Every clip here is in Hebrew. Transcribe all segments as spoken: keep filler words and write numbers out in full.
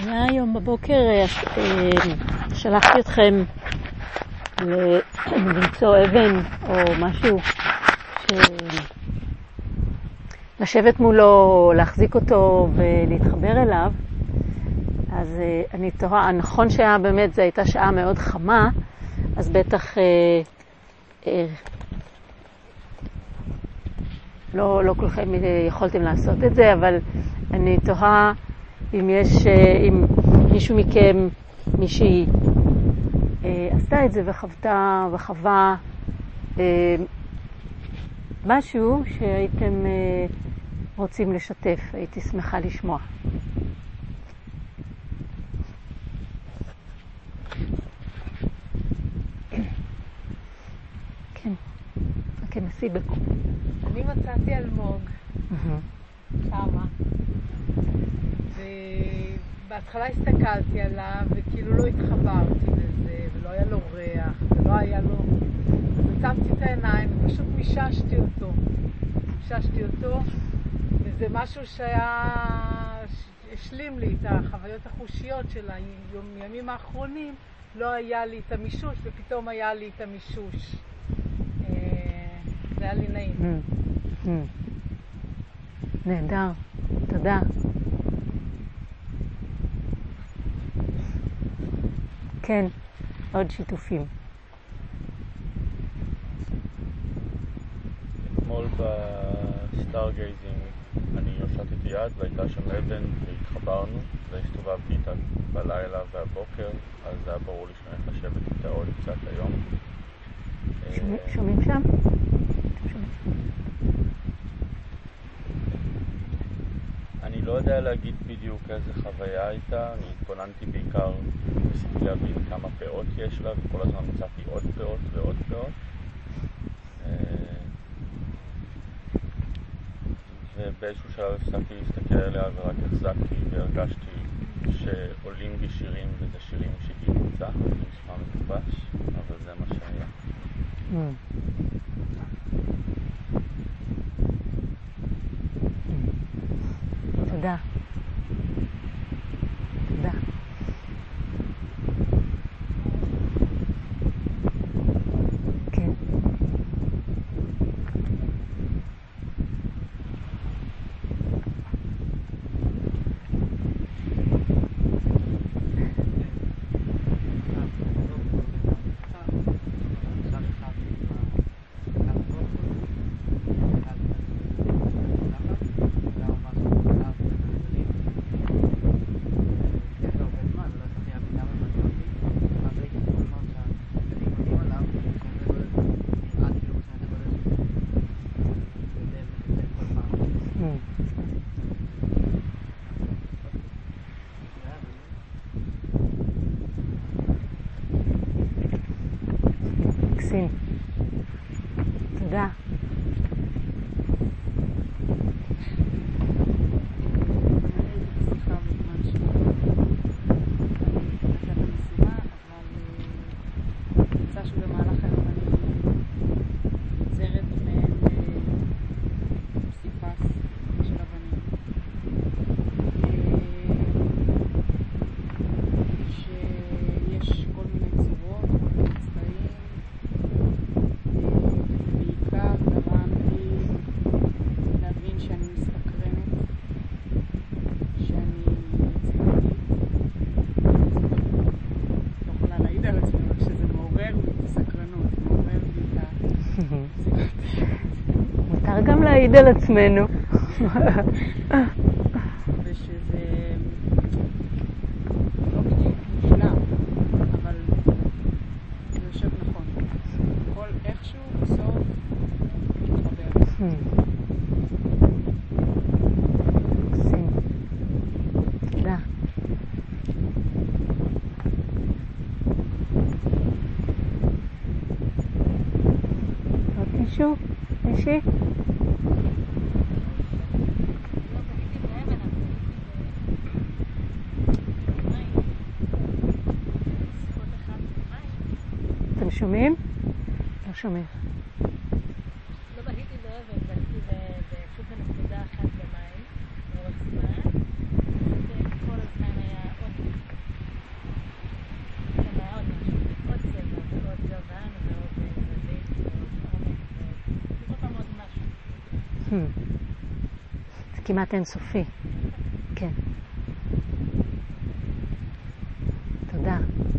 היה היום בבוקר, שלחתי אתכם למצוא אבן או משהו, לשבת מולו, להחזיק אותו ולהתחבר אליו. אז אני תוהה, נכון שהיה באמת, זו הייתה שעה מאוד חמה, אז בטח אה, אה, לא, לא כולכם יכולתם לעשות את זה, אבל אני תוהה אם יש, אם מישהו מכם, מישהי אה, עשתה את זה וחוותה וחווה אה, משהו שהייתם אה, רוצים לשתף, הייתי שמחה לשמוע. כן, כנסי בקום. אני מצאתי אלמוג, שמה, ובהתחלה הסתכלתי עליו וכאילו לא התחברתי לזה, ולא היה לו ריח, ולא היה לו... אז עצמתי את העיניים ופשוט מיששתי אותו. מיששתי אותו, וזה משהו שהיה... השלים לי את החוויות החושיות של הימים האחרונים, לא היה לי את המישוש, ופתאום היה לי את המישוש. זה היה לי נעים. נהדר, תודה. כן, עוד שיתופים. אתמול בסטארגייזינג אני הושטתי יד והייתה שם אבן והתחברנו והסתובבתי איתה בלילה והבוקר, אז זה היה ברור לי שאני הולך לשבת איתה עוד קצת היום. שומעים שם? אני לא יודע להגיד בדיוק איזה חוויה הייתה, אני התבוננתי בעיקר, ניסיתי להבין כמה פאות יש לה, וכל הזמן מצאתי עוד פאות ועוד פאות. ובאיזשהו שלב הפסקתי להסתכל עליה ורק החזקתי והרגשתי שעולים בי שירים, וזה שירים שהיא נמצא, זה נשמע מטופש, אבל זה מה שהיה. תודה. תודה. כן. מקסים. תודה. מותר גם להעיד על עצמנו. ושזה לא בדיוק מושלם, אבל זה יושב נכון. כל איכשהו בסוף מתחבר. מקסים. תודה. עוד מישהו? מישהי? אתם שומעים? לא שומעים. לא בהיתי באבן, בהיתי פשוט בנקודה אחת במים, לאורך זמן. כל הזמן היה עוד כמעט אינסופי. כן. תודה.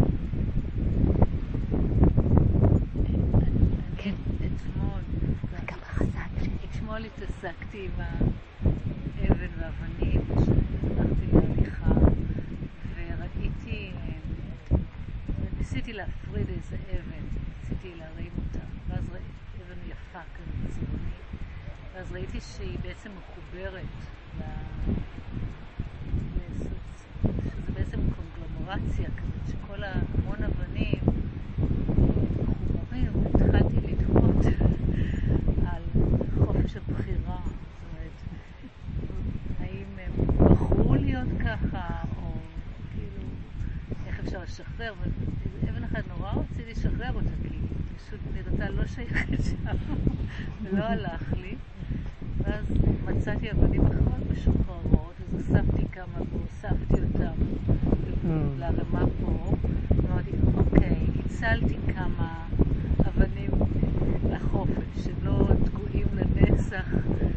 כן. אתמול, רגע בחזק. אתמול התעסקתי עם האבן והאבנים, כשהלכתי להליכה, וראיתי, ניסיתי להפריד איזה אבן, ניסיתי להרים אותה, ואז ראיתי אבן יפה כזה צבעונית, ואז ראיתי שהיא בעצם מחוברת שזה בעצם קונגלומרציה כזאת, שכל המון אבנים מחוברים, והתחלתי לתהות על חופש הבחירה. זאת אומרת, האם הם בחרו להיות ככה, או כאילו, איך אפשר לשחרר? אבן אחד נורא רציתי לשחרר אותה, כי פשוט נראתה לא שייכת שם, ולא הלך לי. ואז מצאתי אבנים אחרות משוחררות, אז אספתי כמה ואוספתי אותם לרמה פה. אמרתי, אוקיי, הצלתי כמה אבנים לחופש, שלא תקועים לנצח.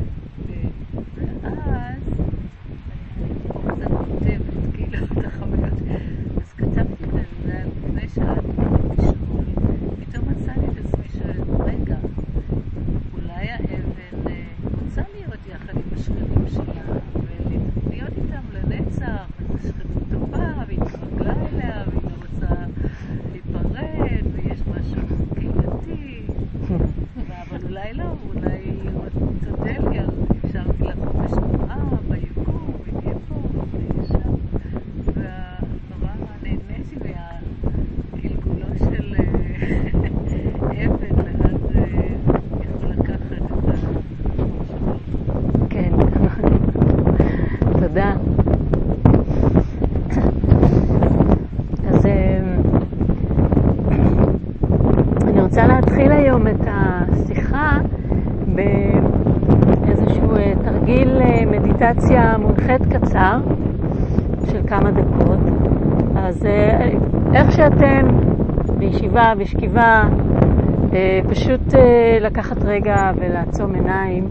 ואז אני פה קצת כותבת, כאילו, את החוויות. אז כתבתי את זה לפני שעה, לשאול, פתאום מצאתי את עצמי שרגע, אולי האבן רוצה להיות יחד עם השכנים שלה, ולהיות איתם לנצח, וזו שכנות טובה, והיא תרגלה אליה, והיא לא רוצה להיפרד, ויש משהו קהילתי, אבל אולי לא, אולי היא תודה לי, אז אפשרתי לחופש תנועה, ביקום, ונהיה פה, וישם, ונורא נהניתי מהגלגולו של אבן, ואז יכול לקחת את המחשבה. כן, תודה. אז אני רוצה להתחיל היום את השיחה באיזשהו תרגיל מדיטציה מונחת קצר של כמה דקות. אז איך שאתם בישיבה, בשכיבה, פשוט לקחת רגע ולעצום עיניים.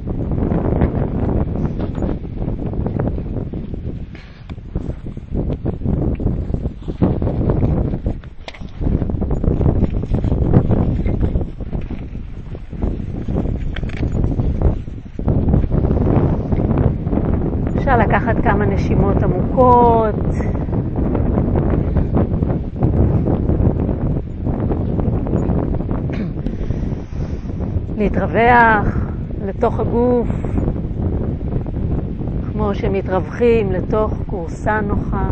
אפשר לקחת כמה נשימות עמוקות. להתרווח לתוך הגוף, כמו שמתרווחים לתוך קורסה נוחה.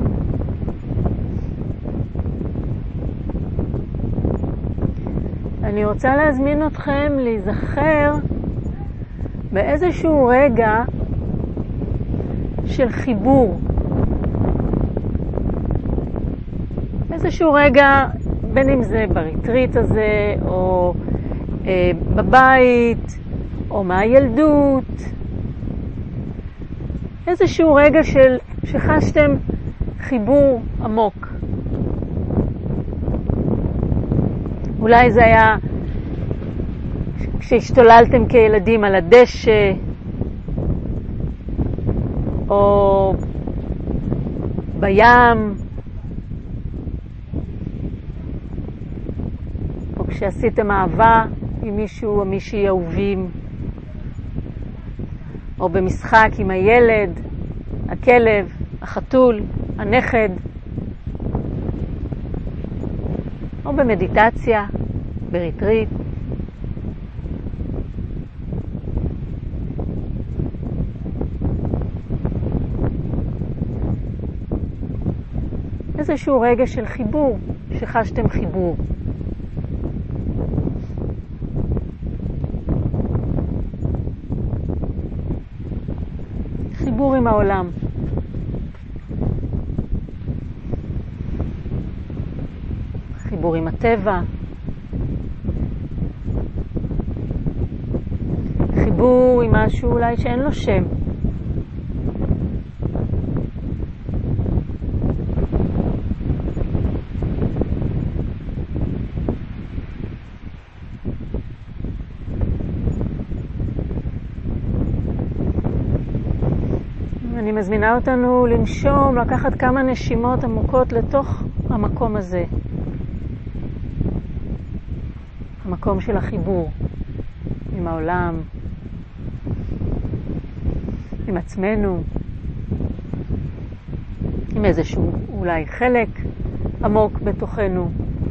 אני רוצה להזמין אתכם להיזכר באיזשהו רגע של חיבור. איזשהו רגע, בין אם זה בריטריט הזה, או אה, בבית, או מהילדות. איזשהו רגע של, שחשתם חיבור עמוק. אולי זה היה כשהשתוללתם כילדים על הדשא, או בים, או כשעשיתם אהבה עם מישהו או מישהי אהובים, או במשחק עם הילד, הכלב, החתול, הנכד, או במדיטציה, בריטריט. איזשהו רגע של חיבור, שחשתם חיבור. חיבור עם העולם. חיבור עם הטבע. חיבור עם משהו אולי שאין לו שם. אני מזמינה אותנו לנשום, לקחת כמה נשימות עמוקות לתוך המקום הזה. המקום של החיבור עם העולם, עם עצמנו, עם איזשהו אולי חלק עמוק בתוכנו.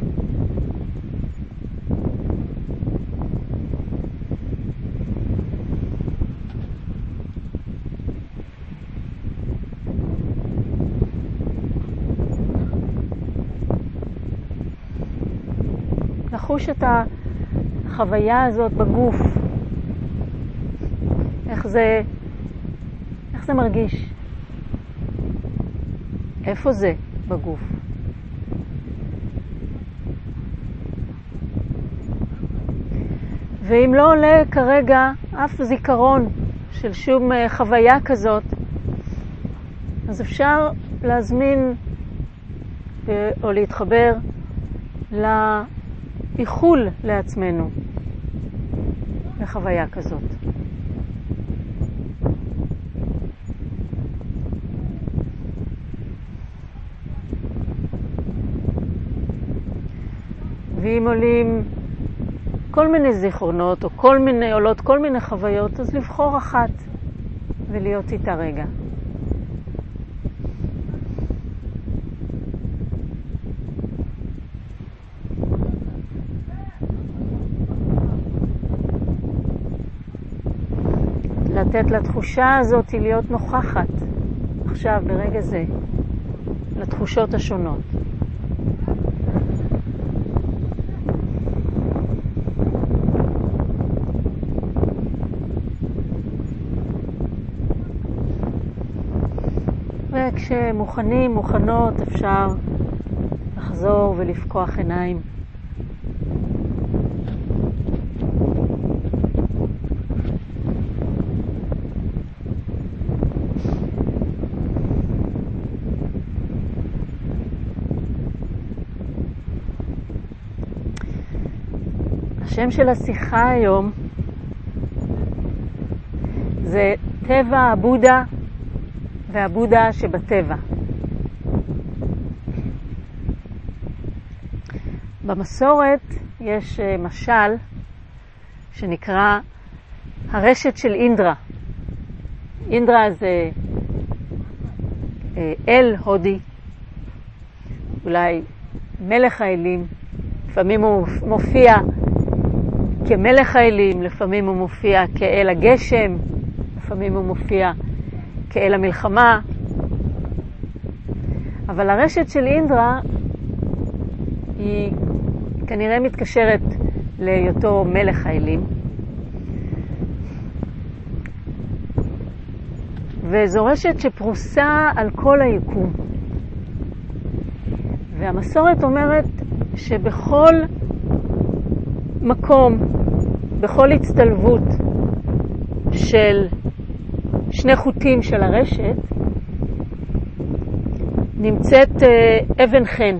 לחוש את החוויה הזאת בגוף. איך זה, איך זה מרגיש? איפה זה בגוף? ואם לא עולה כרגע אף זיכרון של שום חוויה כזאת, אז אפשר להזמין או להתחבר לאיחול לעצמנו לחוויה כזאת. ואם עולים כל מיני זיכרונות או כל מיני עולות כל מיני חוויות, אז לבחור אחת ולהיות איתה רגע. לתת לתחושה הזאת להיות נוכחת עכשיו ברגע זה, לתחושות השונות. וכשמוכנים, מוכנות, אפשר לחזור ולפקוח עיניים. השם של השיחה היום זה טבע הבודה והבודה שבטבע. במסורת יש משל שנקרא הרשת של אינדרה. אינדרה זה אל הודי, אולי מלך האלים. לפעמים הוא מופיע כמלך האלים, לפעמים הוא מופיע כאל הגשם, לפעמים הוא מופיע כאל המלחמה. אבל הרשת של אינדרה היא כנראה מתקשרת להיותו מלך האלים. וזו רשת שפרוסה על כל היקום. והמסורת אומרת שבכל מקום, בכל הצטלבות של שני חוטים של הרשת, נמצאת אבן חן.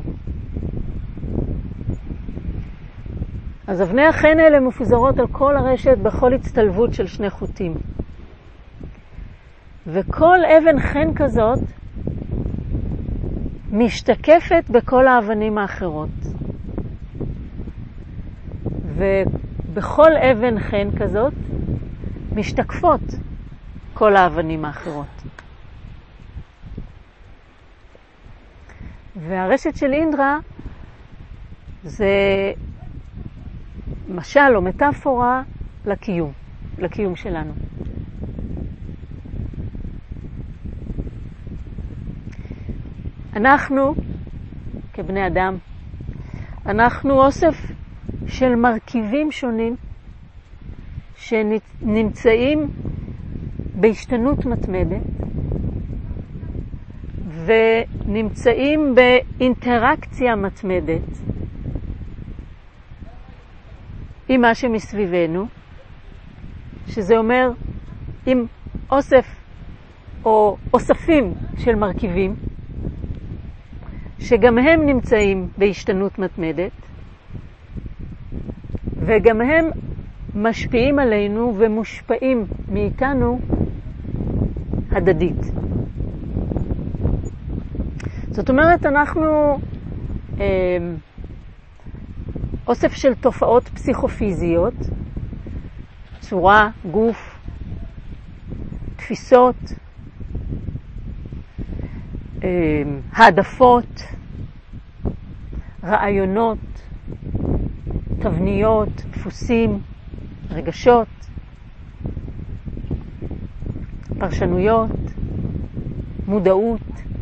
אז אבני החן האלה מפוזרות על כל הרשת בכל הצטלבות של שני חוטים. וכל אבן חן כזאת משתקפת בכל האבנים האחרות. ובכל אבן חן כזאת משתקפות כל האבנים האחרות. והרשת של אינדרה זה משל או מטאפורה לקיום, לקיום שלנו. אנחנו, כבני אדם, אנחנו אוסף של מרכיבים שונים שנמצאים בהשתנות מתמדת ונמצאים באינטראקציה מתמדת עם מה שמסביבנו, שזה אומר עם אוסף או אוספים של מרכיבים שגם הם נמצאים בהשתנות מתמדת וגם הם משפיעים עלינו ומושפעים מאיתנו הדדית. זאת אומרת, אנחנו אה, אוסף של תופעות פסיכופיזיות, צורה, גוף, תפיסות, אה, העדפות, רעיונות, תבניות, דפוסים, רגשות, פרשנויות, מודעות.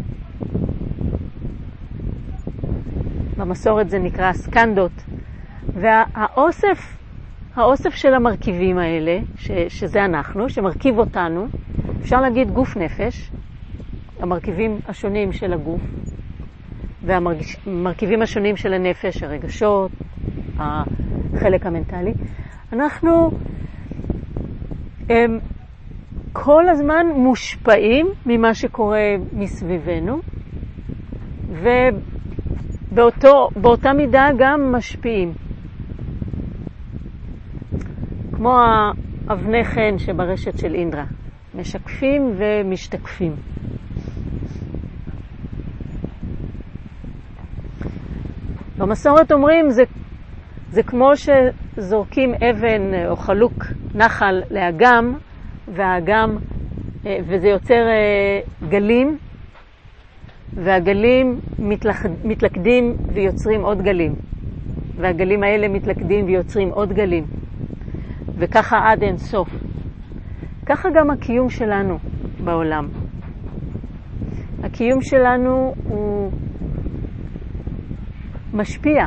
במסורת זה נקרא סקנדות. והאוסף, האוסף של המרכיבים האלה, ש, שזה אנחנו, שמרכיב אותנו, אפשר להגיד גוף נפש, המרכיבים השונים של הגוף, והמרכיבים השונים של הנפש, הרגשות, החלק המנטלי. אנחנו הם, כל הזמן מושפעים ממה שקורה מסביבנו, ובאותה מידה גם משפיעים. כמו האבני חן שברשת של אינדרה, משקפים ומשתקפים. במסורת אומרים, זה, זה כמו שזורקים אבן או חלוק נחל לאגם, והאגם, וזה יוצר גלים, והגלים מתלכד, מתלכדים ויוצרים עוד גלים. והגלים האלה מתלכדים ויוצרים עוד גלים. וככה עד אין סוף. ככה גם הקיום שלנו בעולם. הקיום שלנו הוא משפיע.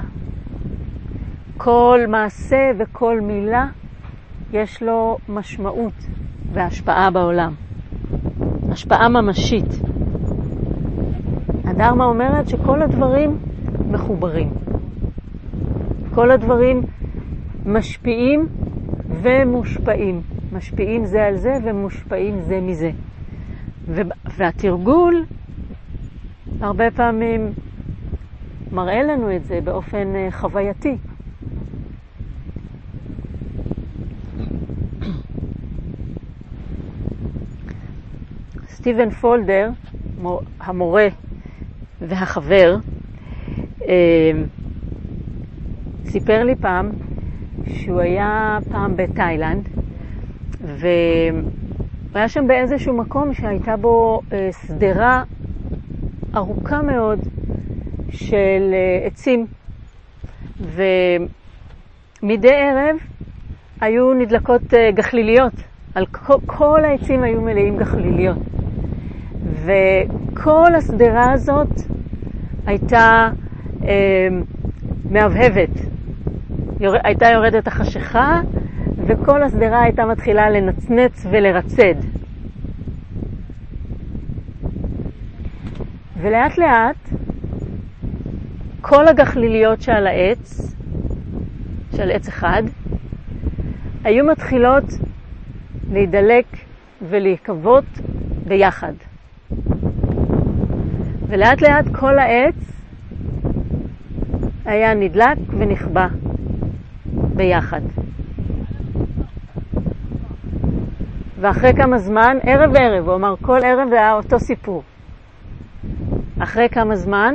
כל מעשה וכל מילה יש לו משמעות והשפעה בעולם. השפעה ממשית. הדרמה אומרת שכל הדברים מחוברים. כל הדברים משפיעים ומושפעים. משפיעים זה על זה ומושפעים זה מזה. והתרגול הרבה פעמים מראה לנו את זה באופן חווייתי. סטיבן פולדר, המורה והחבר, סיפר לי פעם שהוא היה פעם בתאילנד, והוא היה שם באיזשהו מקום שהייתה בו סדרה ארוכה מאוד של עצים, ומדי ערב היו נדלקות גחליליות, על כל, כל העצים היו מלאים גחליליות, וכל הסדרה הזאת הייתה אה, מהבהבת, יור, הייתה יורדת החשיכה, וכל הסדרה הייתה מתחילה לנצנץ ולרצד. ולאט לאט כל הגחליליות שעל העץ, של עץ אחד, היו מתחילות להידלק ולהיקוות ביחד. ולאט לאט כל העץ היה נדלק ונכבה ביחד. ואחרי כמה זמן, ערב ערב, הוא אמר כל ערב היה אותו סיפור. אחרי כמה זמן,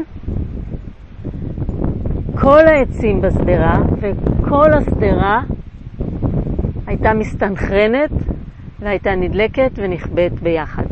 כל העצים בסדרה וכל הסדרה הייתה מסתנכרנת והייתה נדלקת ונכבית ביחד.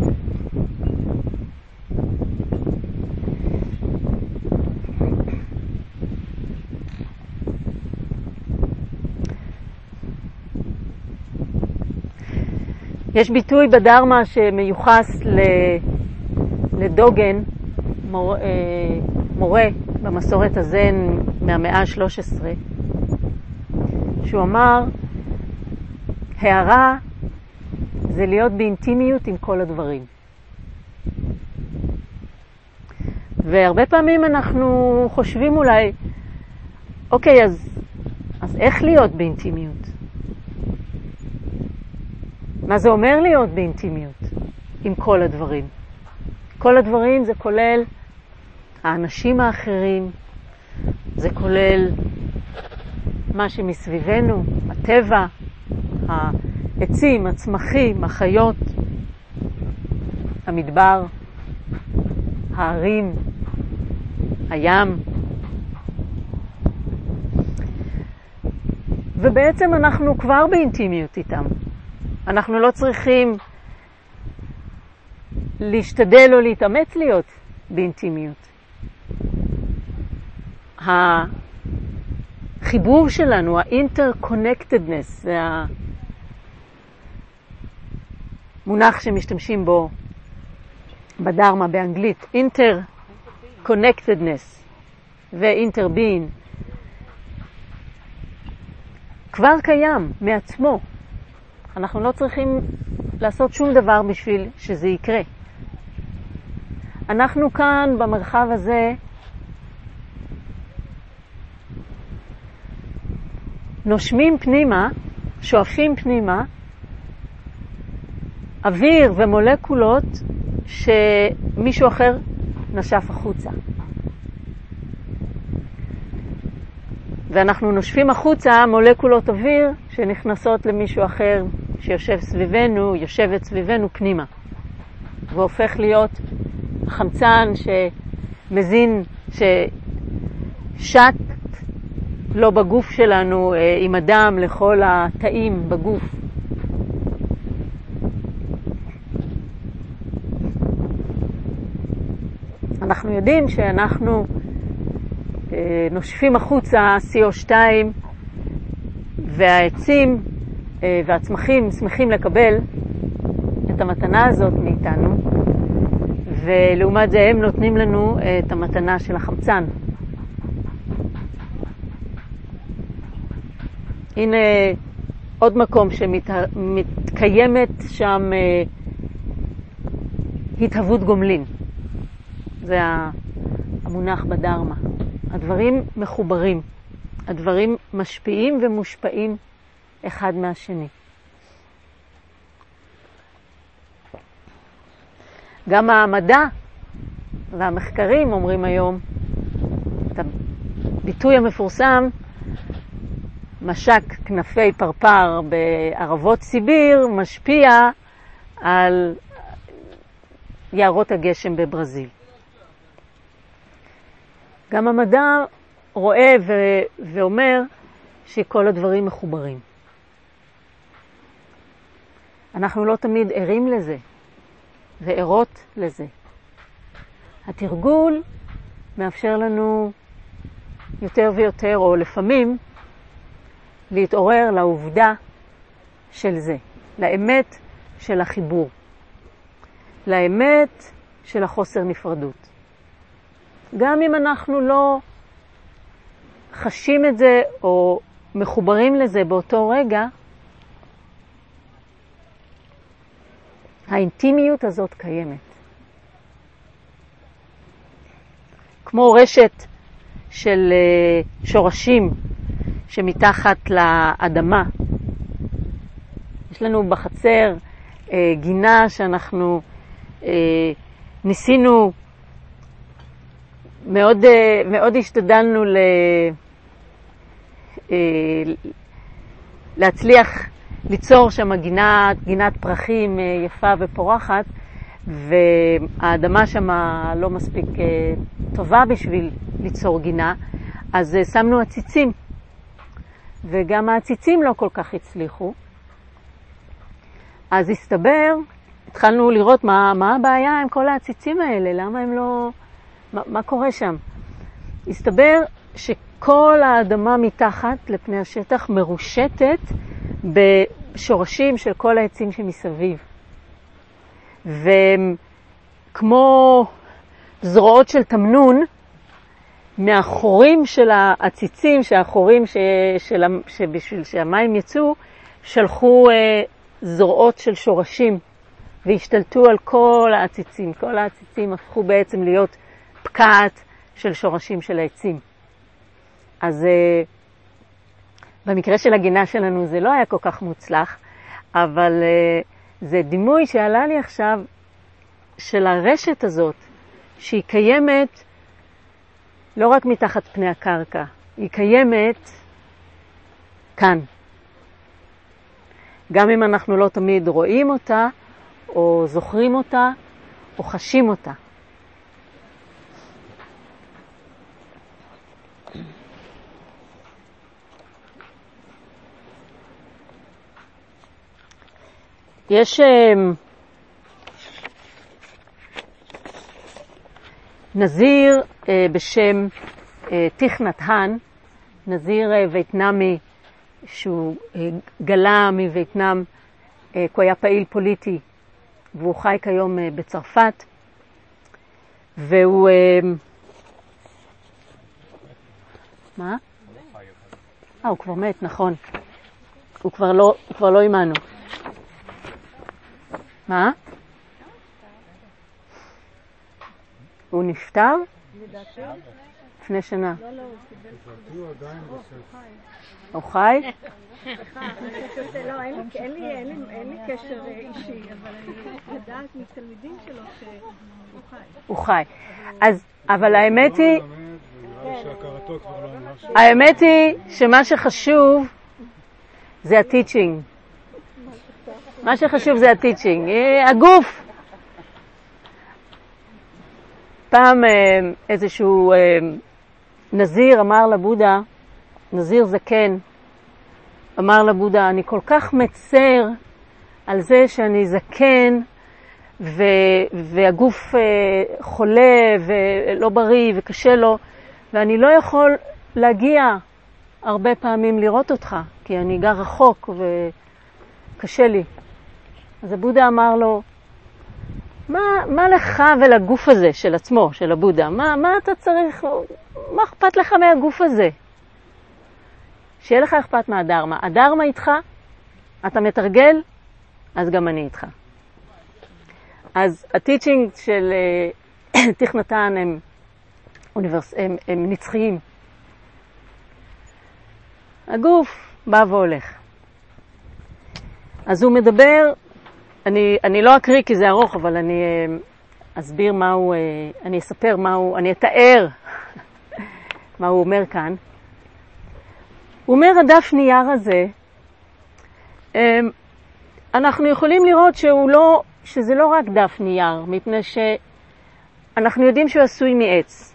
יש ביטוי בדרמה שמיוחס לדוגן, מור, מורה במסורת הזן מהמאה ה-שלוש עשרה, שהוא אמר, הערה זה להיות באינטימיות עם כל הדברים. והרבה פעמים אנחנו חושבים אולי, אוקיי, אז, אז איך להיות באינטימיות? מה זה אומר להיות באינטימיות עם כל הדברים? כל הדברים זה כולל האנשים האחרים, זה כולל מה שמסביבנו, הטבע, העצים, הצמחים, החיות. המדבר, הערים, הים. ובעצם אנחנו כבר באינטימיות איתם. אנחנו לא צריכים להשתדל או להתאמץ להיות באינטימיות. החיבור שלנו, ה-interconnectedness, זה המונח שמשתמשים בו בדרמה באנגלית, interconnectedness ו-interbeing, כבר קיים מעצמו. אנחנו לא צריכים לעשות שום דבר בשביל שזה יקרה. אנחנו כאן במרחב הזה נושמים פנימה, שואפים פנימה, אוויר ומולקולות שמישהו אחר נשף החוצה. ואנחנו נושפים החוצה מולקולות אוויר שנכנסות למישהו אחר שיושב סביבנו, יושבת סביבנו פנימה. והופך להיות חמצן שמזין, ששט לא בגוף שלנו עם הדם לכל התאים בגוף. אנחנו יודעים שאנחנו נושפים החוצה סי או שתיים, והעצים והצמחים שמחים לקבל את המתנה הזאת מאיתנו, ולעומת זה הם נותנים לנו את המתנה של החמצן. הנה עוד מקום שמתקיימת שם התהוות גומלין. זה המונח בדרמה. הדברים מחוברים. הדברים משפיעים ומושפעים אחד מהשני. גם המדע והמחקרים אומרים היום, את הביטוי המפורסם, משק כנפי פרפר בערבות סיביר משפיע על יערות הגשם בברזיל. גם המדע רואה ו- ואומר שכל הדברים מחוברים. אנחנו לא תמיד ערים לזה וערות לזה. התרגול מאפשר לנו יותר ויותר, או לפעמים, להתעורר לעובדה של זה, לאמת של החיבור, לאמת של החוסר נפרדות. גם אם אנחנו לא חשים את זה או מחוברים לזה באותו רגע, האינטימיות הזאת קיימת. כמו רשת של שורשים שמתחת לאדמה. יש לנו בחצר גינה שאנחנו ניסינו, מאוד, מאוד השתדלנו ל... להצליח ליצור שם גינת, גינת פרחים יפה ופורחת, והאדמה שם לא מספיק טובה בשביל ליצור גינה, אז שמנו עציצים, וגם העציצים לא כל כך הצליחו. אז הסתבר, התחלנו לראות מה, מה הבעיה עם כל העציצים האלה, למה הם לא... מה, מה קורה שם? הסתבר שכל האדמה מתחת לפני השטח מרושתת בשורשים של כל העצים שמסביב. וכמו זרועות של תמנון, מהחורים של העציצים, שהחורים ש, של, שבשביל שהמים יצאו, שלחו אה, זרועות של שורשים והשתלטו על כל העציצים. כל העציצים הפכו בעצם להיות פקעת של שורשים של העצים. אז uh, במקרה של הגינה שלנו זה לא היה כל כך מוצלח, אבל uh, זה דימוי שעלה לי עכשיו של הרשת הזאת, שהיא קיימת לא רק מתחת פני הקרקע, היא קיימת כאן. גם אם אנחנו לא תמיד רואים אותה, או זוכרים אותה, או חשים אותה. יש נזיר בשם תיך נת האן, נזיר וייטנאמי שהוא גלה מווייטנאם, כי הוא היה פעיל פוליטי והוא חי כיום בצרפת, והוא מה? אה, הוא כבר מת, נכון. הוא כבר לא, הוא כבר לא עמנו. מה? הוא נפטר? לפני שנה. לא, לא, הוא קיבל... הוא חי? לא, אין לי קשר אישי, אבל אני יודעת מתלמידים שלו שהוא חי. הוא חי. אז, אבל האמת היא... האמת היא שמה שחשוב זה הטיצ'ינג. מה שחשוב זה הטיצ'ינג. הגוף. פעם איזשהו נזיר אמר לבודה, נזיר זקן, אמר לבודה, אני כל כך מצר על זה שאני זקן ו- והגוף חולה ולא בריא וקשה לו, ואני לא יכול להגיע הרבה פעמים לראות אותך, כי אני גר רחוק וקשה לי. אז הבודה אמר לו, מה, מה לך ולגוף הזה של עצמו, של הבודה? מה, מה אתה צריך, מה אכפת לך מהגוף הזה? שיהיה לך אכפת מהדרמה. הדרמה איתך, אתה מתרגל, אז גם אני איתך. אז הטיצ'ינג של תיך נת האן הם, אוניברס... הם, הם נצחיים. הגוף בא והולך. אז הוא מדבר, אני, אני לא אקריא כי זה ארוך, אבל אני אסביר מהו, אני אספר מהו, אני אתאר מה הוא אומר כאן. הוא אומר, הדף נייר הזה, אנחנו יכולים לראות שהוא לא, שזה לא רק דף נייר, מפני שאנחנו יודעים שהוא עשוי מעץ.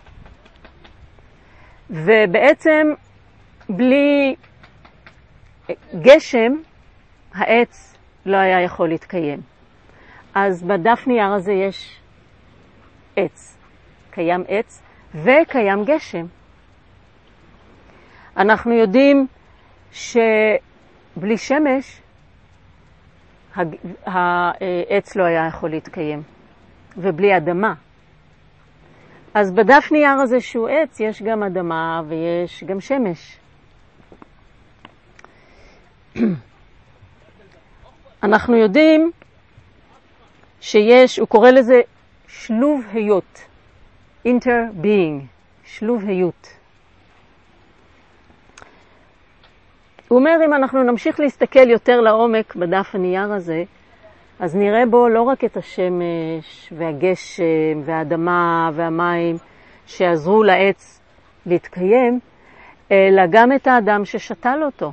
ובעצם בלי גשם, העץ לא היה יכול להתקיים. אז בדף נייר הזה יש עץ. קיים עץ וקיים גשם. אנחנו יודעים שבלי שמש העץ לא היה יכול להתקיים, ובלי אדמה. אז בדף נייר הזה שהוא עץ יש גם אדמה ויש גם שמש. אנחנו יודעים שיש, הוא קורא לזה שלוב היות, inter-being, שלוב היות. הוא אומר, אם אנחנו נמשיך להסתכל יותר לעומק בדף הנייר הזה, אז נראה בו לא רק את השמש והגשם והאדמה והמים שעזרו לעץ להתקיים, אלא גם את האדם ששתל אותו.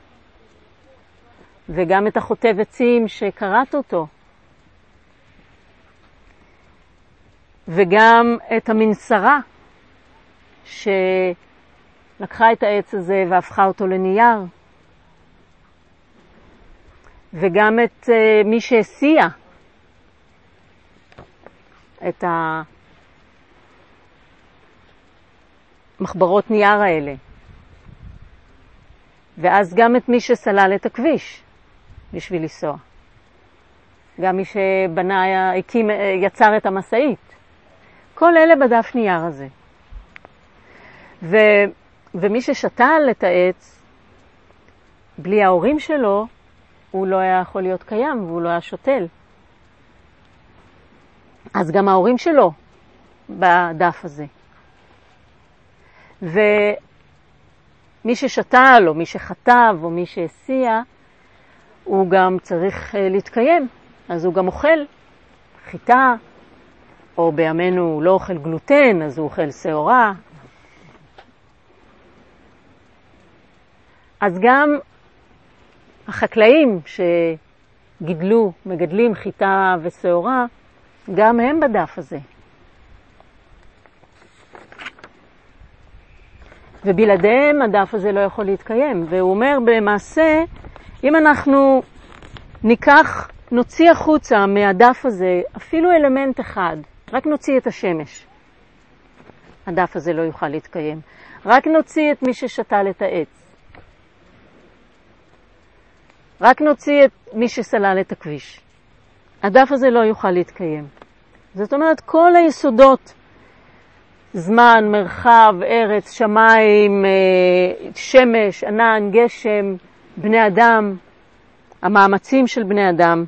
וגם את החוטב עצים שקראת אותו. וגם את המנסרה שלקחה את העץ הזה והפכה אותו לנייר. וגם את uh, מי שהסיע את המחברות נייר האלה. ואז גם את מי שסלל את הכביש בשביל לנסוע. גם מי שבנה, הקים, יצר את המסעית. כל אלה בדף נייר הזה. ו, ומי ששתל את העץ, בלי ההורים שלו, הוא לא היה יכול להיות קיים, והוא לא היה שותל. אז גם ההורים שלו בדף הזה. ומי ששתל, או מי שחטב, או מי שהסיע, הוא גם צריך להתקיים. אז הוא גם אוכל חיטה, או בימינו הוא לא אוכל גלוטן, אז הוא אוכל שעורה. אז גם החקלאים שגידלו, מגדלים חיטה ושעורה, גם הם בדף הזה. ובלעדיהם הדף הזה לא יכול להתקיים. והוא אומר במעשה, אם אנחנו ניקח, נוציא החוצה מהדף הזה אפילו אלמנט אחד, רק נוציא את השמש, הדף הזה לא יוכל להתקיים. רק נוציא את מי ששתל את העץ. רק נוציא את מי שסלל את הכביש. הדף הזה לא יוכל להתקיים. זאת אומרת, כל היסודות, זמן, מרחב, ארץ, שמיים, שמש, ענן, גשם, בני אדם, המאמצים של בני אדם,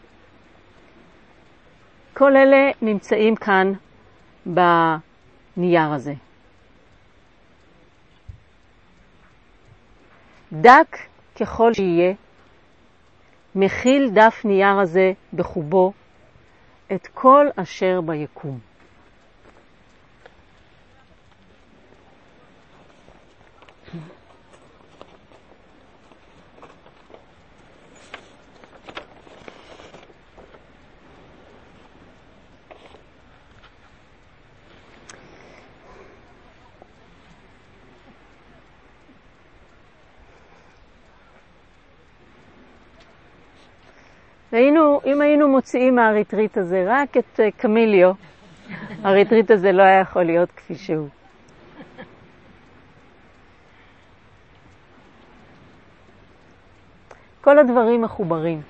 כל אלה נמצאים כאן בנייר הזה. דק ככל שיהיה, מכיל דף נייר הזה בחובו את כל אשר ביקום. והיינו, אם היינו מוציאים מהריטריט הזה רק את קמיליו, הריטריט הזה לא היה יכול להיות כפי שהוא. כל הדברים מחוברים.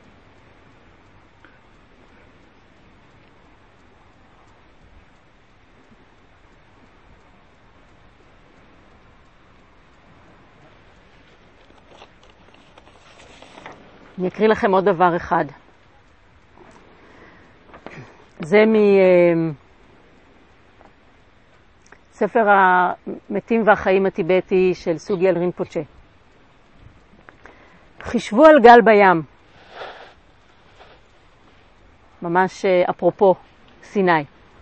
אני אקריא לכם עוד דבר אחד. זה מספר המתים והחיים הטיבטי של סוגיאל רינפוצ'ה. חישבו על גל בים, ממש אפרופו סיני.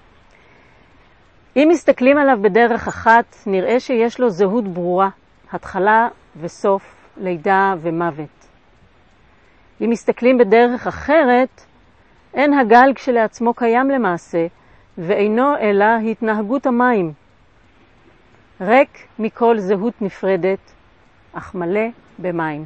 אם מסתכלים עליו בדרך אחת, נראה שיש לו זהות ברורה, התחלה וסוף, לידה ומוות. אם מסתכלים בדרך אחרת, אין הגל כשלעצמו קיים למעשה, ואינו אלא התנהגות המים. ריק מכל זהות נפרדת, אך מלא במים.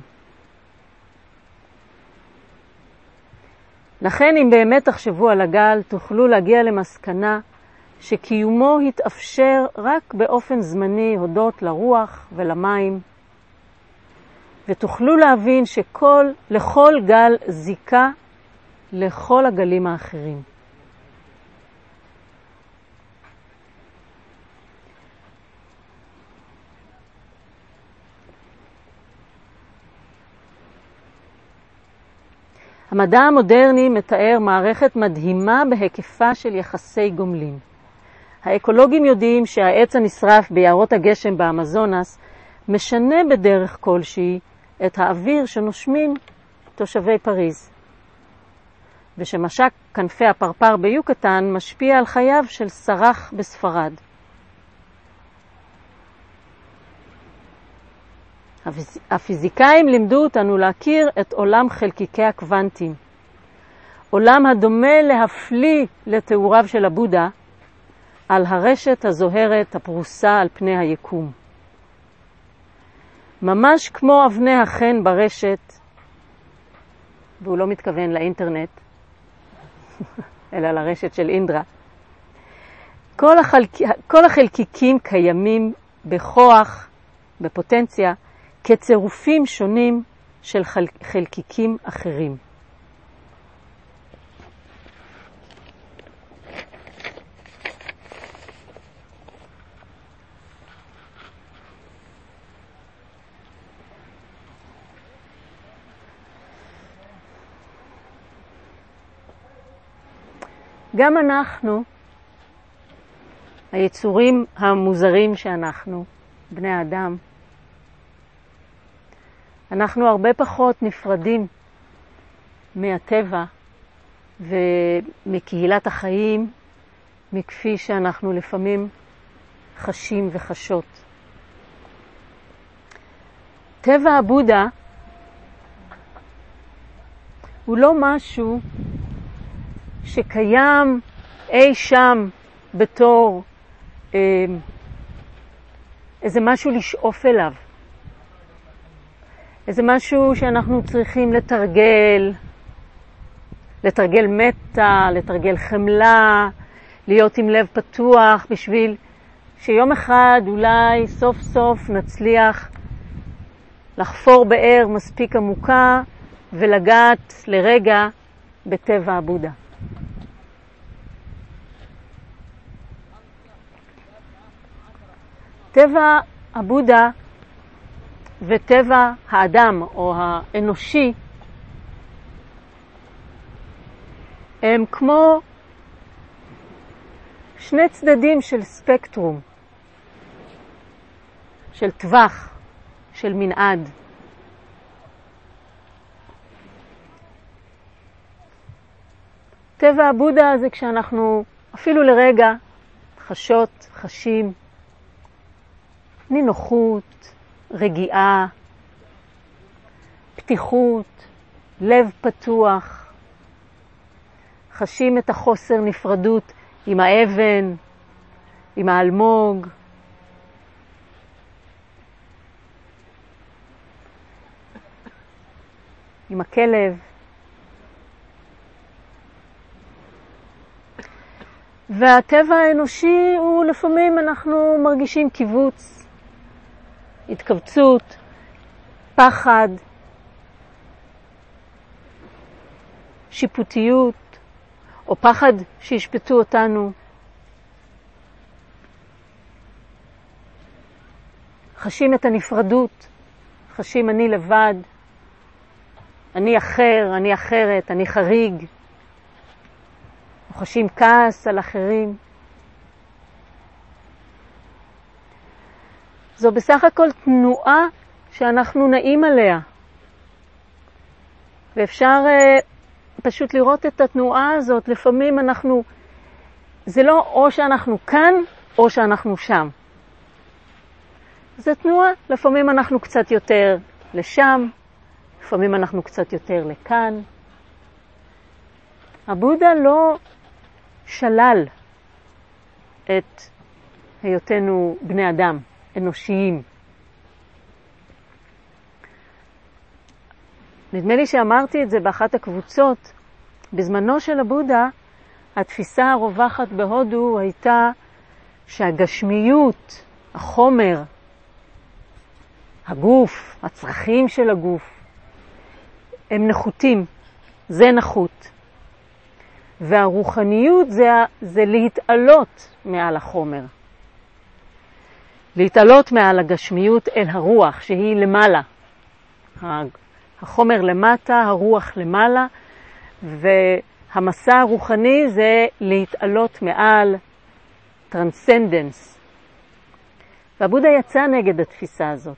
לכן אם באמת תחשבו על הגל, תוכלו להגיע למסקנה שקיומו התאפשר רק באופן זמני הודות לרוח ולמים, ותוכלו להבין שכל, לכל גל זיקה לכל הגלים האחרים. המדע המודרני מתאר מערכת מדהימה בהיקפה של יחסי גומלין. האקולוגים יודעים שהעץ הנשרף ביערות הגשם באמזונס משנה בדרך כלשהי את האוויר שנושמים תושבי פריז, ושמשק כנפי הפרפר ביוקטן משפיע על חייו של סרח בספרד. הפיזיקאים לימדו אותנו להכיר את עולם חלקיקי הקוונטים, עולם הדומה להפליא לתיאוריו של הבודה על הרשת הזוהרת הפרוסה על פני היקום. ממש כמו אבני החן ברשת, והוא לא מתכוון לאינטרנט, אלא לרשת של אינדרה. כל, החלק... כל החלקיקים קיימים בכוח, בפוטנציה, כצירופים שונים של חל... חלקיקים אחרים. גם אנחנו, היצורים המוזרים שאנחנו, בני האדם, אנחנו הרבה פחות נפרדים מהטבע ומקהילת החיים, מכפי שאנחנו לפעמים חשים וחשות. טבע הבודה הוא לא משהו שקיים אי שם בתור אה, איזה משהו לשאוף אליו. איזה משהו שאנחנו צריכים לתרגל, לתרגל מטה, לתרגל חמלה, להיות עם לב פתוח בשביל שיום אחד אולי סוף סוף נצליח לחפור באר מספיק עמוקה ולגעת לרגע בטבע הבודה. טבע הבודה וטבע האדם או האנושי הם כמו שני צדדים של ספקטרום, של טווח, של מנעד. טבע הבודה זה כשאנחנו אפילו לרגע חשות, חשים, נינוחות, רגיעה, פתיחות, לב פתוח, חשים את החוסר נפרדות עם האבן, עם האלמוג, עם הכלב. והטבע האנושי הוא לפעמים אנחנו מרגישים קיבוץ, התכווצות, פחד, שיפוטיות, או פחד שישפטו אותנו. חשים את הנפרדות, חשים אני לבד, אני אחר, אני אחרת, אני חריג. חשים כעס על אחרים. זו בסך הכל תנועה שאנחנו נעים עליה. ואפשר uh, פשוט לראות את התנועה הזאת. לפעמים אנחנו, זה לא או שאנחנו כאן או שאנחנו שם. זו תנועה, לפעמים אנחנו קצת יותר לשם, לפעמים אנחנו קצת יותר לכאן. הבודה לא שלל את היותנו בני אדם, אנושיים. נדמה לי שאמרתי את זה באחת הקבוצות. בזמנו של הבודה, התפיסה הרווחת בהודו הייתה שהגשמיות, החומר, הגוף, הצרכים של הגוף, הם נחותים, זה נחות. והרוחניות זה, זה להתעלות מעל החומר. להתעלות מעל הגשמיות אל הרוח שהיא למעלה. החומר למטה, הרוח למעלה, והמסע הרוחני זה להתעלות מעל, טרנסנדנס. והבודה יצא נגד התפיסה הזאת.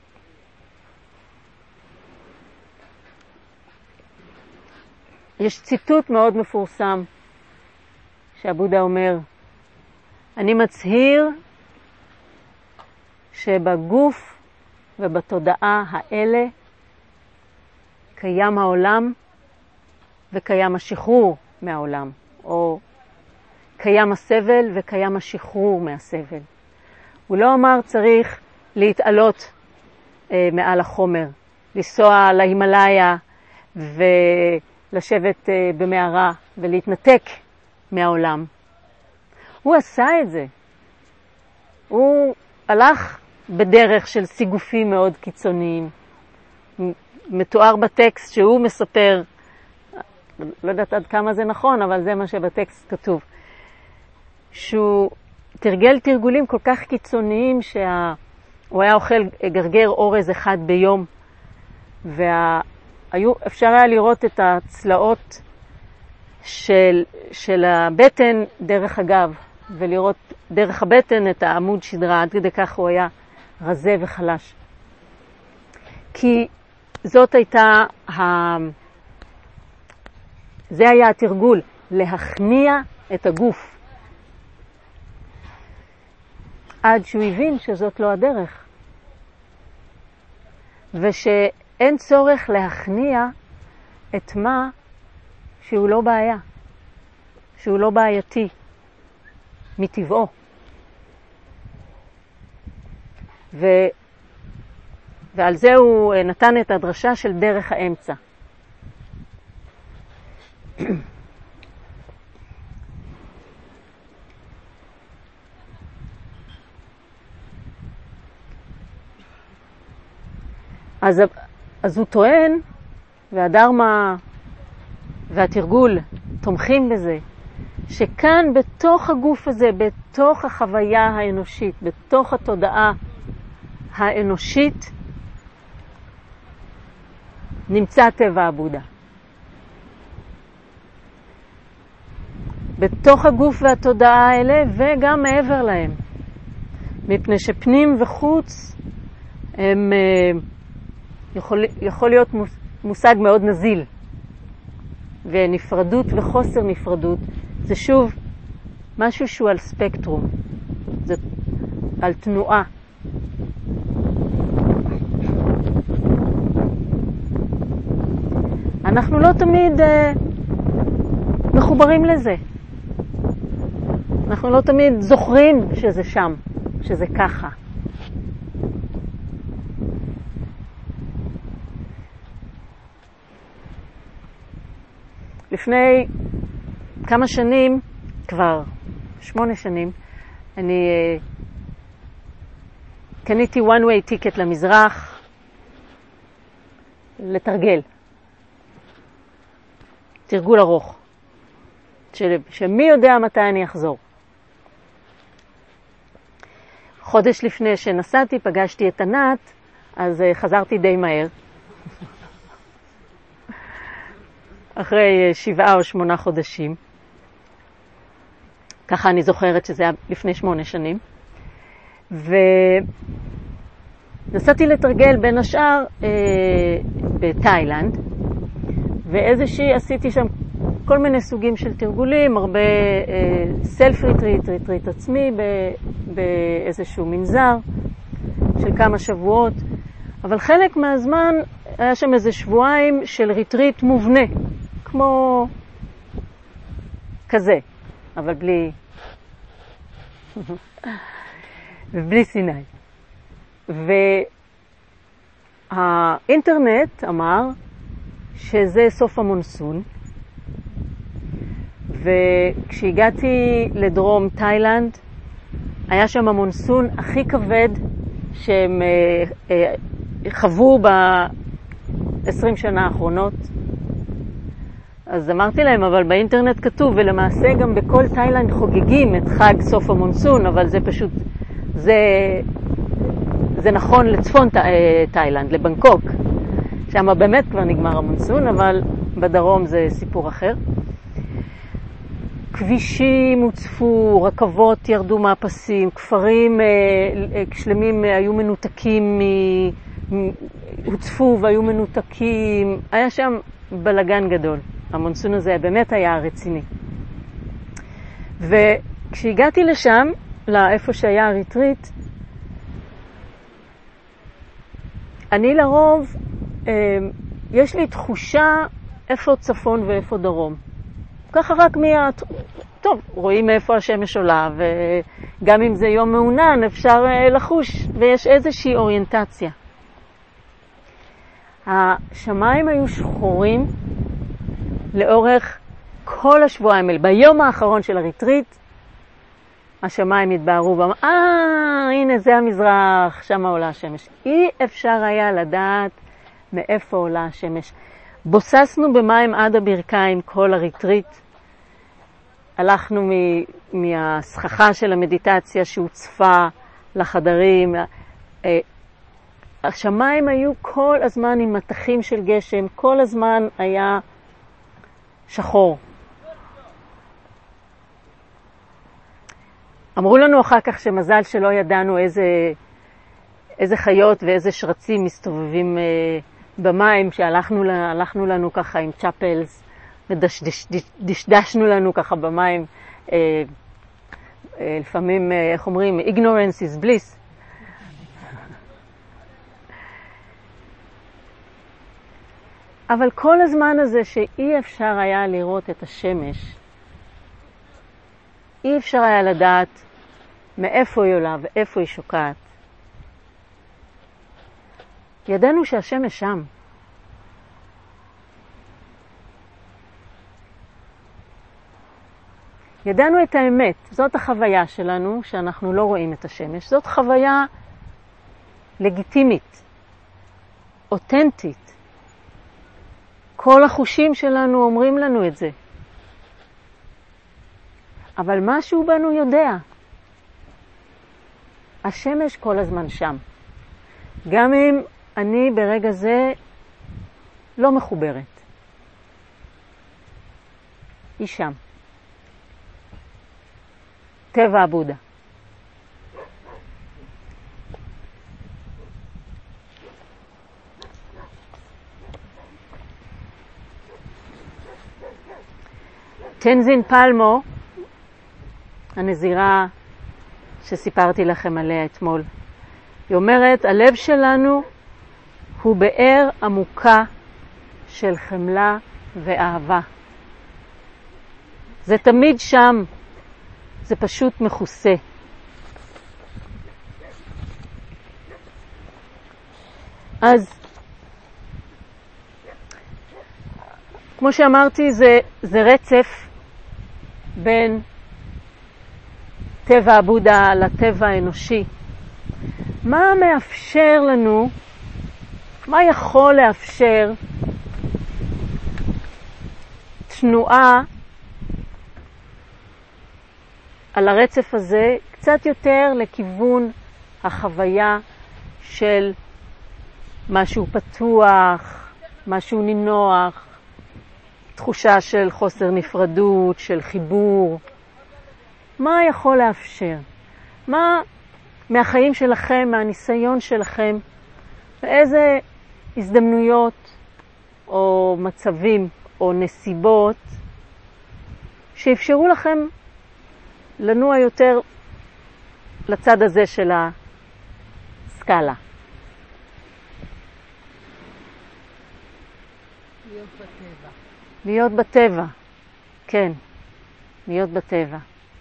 יש ציטוט מאוד מפורסם שהבודה אומר, אני מצהיר שבגוף ובתודעה האלה קיים העולם וקיים השחרור מהעולם, או קיים הסבל וקיים השחרור מהסבל. הוא לא אמר צריך להתעלות אה, מעל החומר, לנסוע להימלאיה ולשבת אה, במערה ולהתנתק מהעולם. הוא עשה את זה. הוא הלך בדרך של סיגופים מאוד קיצוניים. מתואר בטקסט שהוא מספר, לא יודעת עד כמה זה נכון, אבל זה מה שבטקסט כתוב, שהוא תרגל תרגולים כל כך קיצוניים שהוא היה אוכל גרגר אורז אחד ביום, ואפשר היה לראות את הצלעות של, של הבטן דרך הגב, ולראות דרך הבטן את העמוד שדרה, עד כדי כך הוא היה רזה וחלש. כי זאת הייתה, ה... זה היה התרגול, להכניע את הגוף. עד שהוא הבין שזאת לא הדרך. ושאין צורך להכניע את מה שהוא לא בעיה, שהוא לא בעייתי. מטבעו. ו... ועל זה הוא נתן את הדרשה של דרך האמצע. אז, אז הוא טוען, והדרמה והתרגול תומכים בזה, שכאן בתוך הגוף הזה, בתוך החוויה האנושית, בתוך התודעה האנושית, נמצא טבע הבודה. בתוך הגוף והתודעה האלה, וגם מעבר להם. מפני שפנים וחוץ הם יכול, יכול להיות מושג מאוד נזיל. ונפרדות וחוסר נפרדות זה שוב משהו שהוא על ספקטרום. זה על תנועה. אנחנו לא תמיד אה, מחוברים לזה. אנחנו לא תמיד זוכרים שזה שם, שזה ככה. לפני כמה שנים, כבר שמונה שנים, אני אה, קניתי one way ticket למזרח לתרגל. תרגול ארוך. של, שמי יודע מתי אני אחזור. חודש לפני שנסעתי, פגשתי את ענת, אז uh, חזרתי די מהר. אחרי uh, שבעה או שמונה חודשים. ככה אני זוכרת שזה היה לפני שמונה שנים. ונסעתי לתרגל בין השאר uh, בתאילנד, ואיזושהי עשיתי שם כל מיני סוגים של תרגולים, הרבה סלף ריטריט, ריטריט עצמי באיזשהו מנזר של כמה שבועות, אבל חלק מהזמן היה שם איזה שבועיים של ריטריט מובנה, כמו כזה, אבל בלי ובלי סיני. והאינטרנט אמר שזה סוף המונסון, וכשהגעתי לדרום תאילנד, היה שם המונסון הכי כבד שהם אה, אה, חוו ב-עשרים שנה האחרונות. אז אמרתי להם, אבל באינטרנט כתוב, ולמעשה גם בכל תאילנד חוגגים את חג סוף המונסון, אבל זה פשוט, זה, זה נכון לצפון ת, אה, תאילנד, לבנקוק. שם באמת כבר נגמר המונסון, אבל בדרום זה סיפור אחר. כבישים הוצפו, רכבות ירדו מהפסים, כפרים אה, אה, שלמים אה, היו מנותקים, מ, הוצפו והיו מנותקים. היה שם בלגן גדול. המונסון הזה באמת היה רציני. וכשהגעתי לשם, לאיפה שהיה הריטריט, אני לרוב, אה, יש לי תחושה איפה צפון ואיפה דרום. ככה רק מה... טוב, רואים מאיפה השמש עולה, וגם אם זה יום מעונן אפשר לחוש, ויש איזושהי אוריינטציה. השמיים היו שחורים לאורך כל השבועיים האלה. ביום האחרון של הריטריט, השמיים התבהרו ואמרו, אה, הנה זה המזרח, שם עולה השמש. אי אפשר היה לדעת מאיפה עולה השמש. בוססנו במים עד הברכיים כל הריטריט. הלכנו מ- מהסככה של המדיטציה שהוצפה לחדרים. השמיים היו כל הזמן עם מתחים של גשם, כל הזמן היה שחור. אמרו לנו אחר כך שמזל שלא ידענו איזה, איזה חיות ואיזה שרצים מסתובבים אה, במים, שהלכנו הלכנו לנו ככה עם צ'אפלס, ודשדשנו לנו ככה במים, אה, אה, לפעמים, אה, איך אומרים, ignorance is bliss. אבל כל הזמן הזה שאי אפשר היה לראות את השמש, אי אפשר היה לדעת מאיפה היא עולה ואיפה היא שוקעת. ידענו שהשמש שם. ידענו את האמת. זאת החוויה שלנו, שאנחנו לא רואים את השמש. זאת חוויה לגיטימית, אותנטית. כל החושים שלנו אומרים לנו את זה. אבל משהו בנו יודע. השמש כל הזמן שם. גם אם אני ברגע זה לא מחוברת. היא שם. טבע הבודה. טנזין פלמו, הנזירה שסיפרתי לכם עליה אתמול, היא אומרת, הלב שלנו הוא באר עמוקה של חמלה ואהבה. זה תמיד שם, זה פשוט מכוסה. אז, כמו שאמרתי, זה, זה רצף בין טבע הבודה לטבע האנושי. מה מאפשר לנו, מה יכול לאפשר תנועה על הרצף הזה קצת יותר לכיוון החוויה של משהו פתוח, משהו נינוח, תחושה של חוסר נפרדות, של חיבור. מה יכול לאפשר? מה מהחיים שלכם, מהניסיון שלכם, ואיזה הזדמנויות או מצבים או נסיבות שאפשרו לכם לנוע יותר לצד הזה של הסקאלה. להיות בטבע. להיות בטבע, כן, להיות בטבע.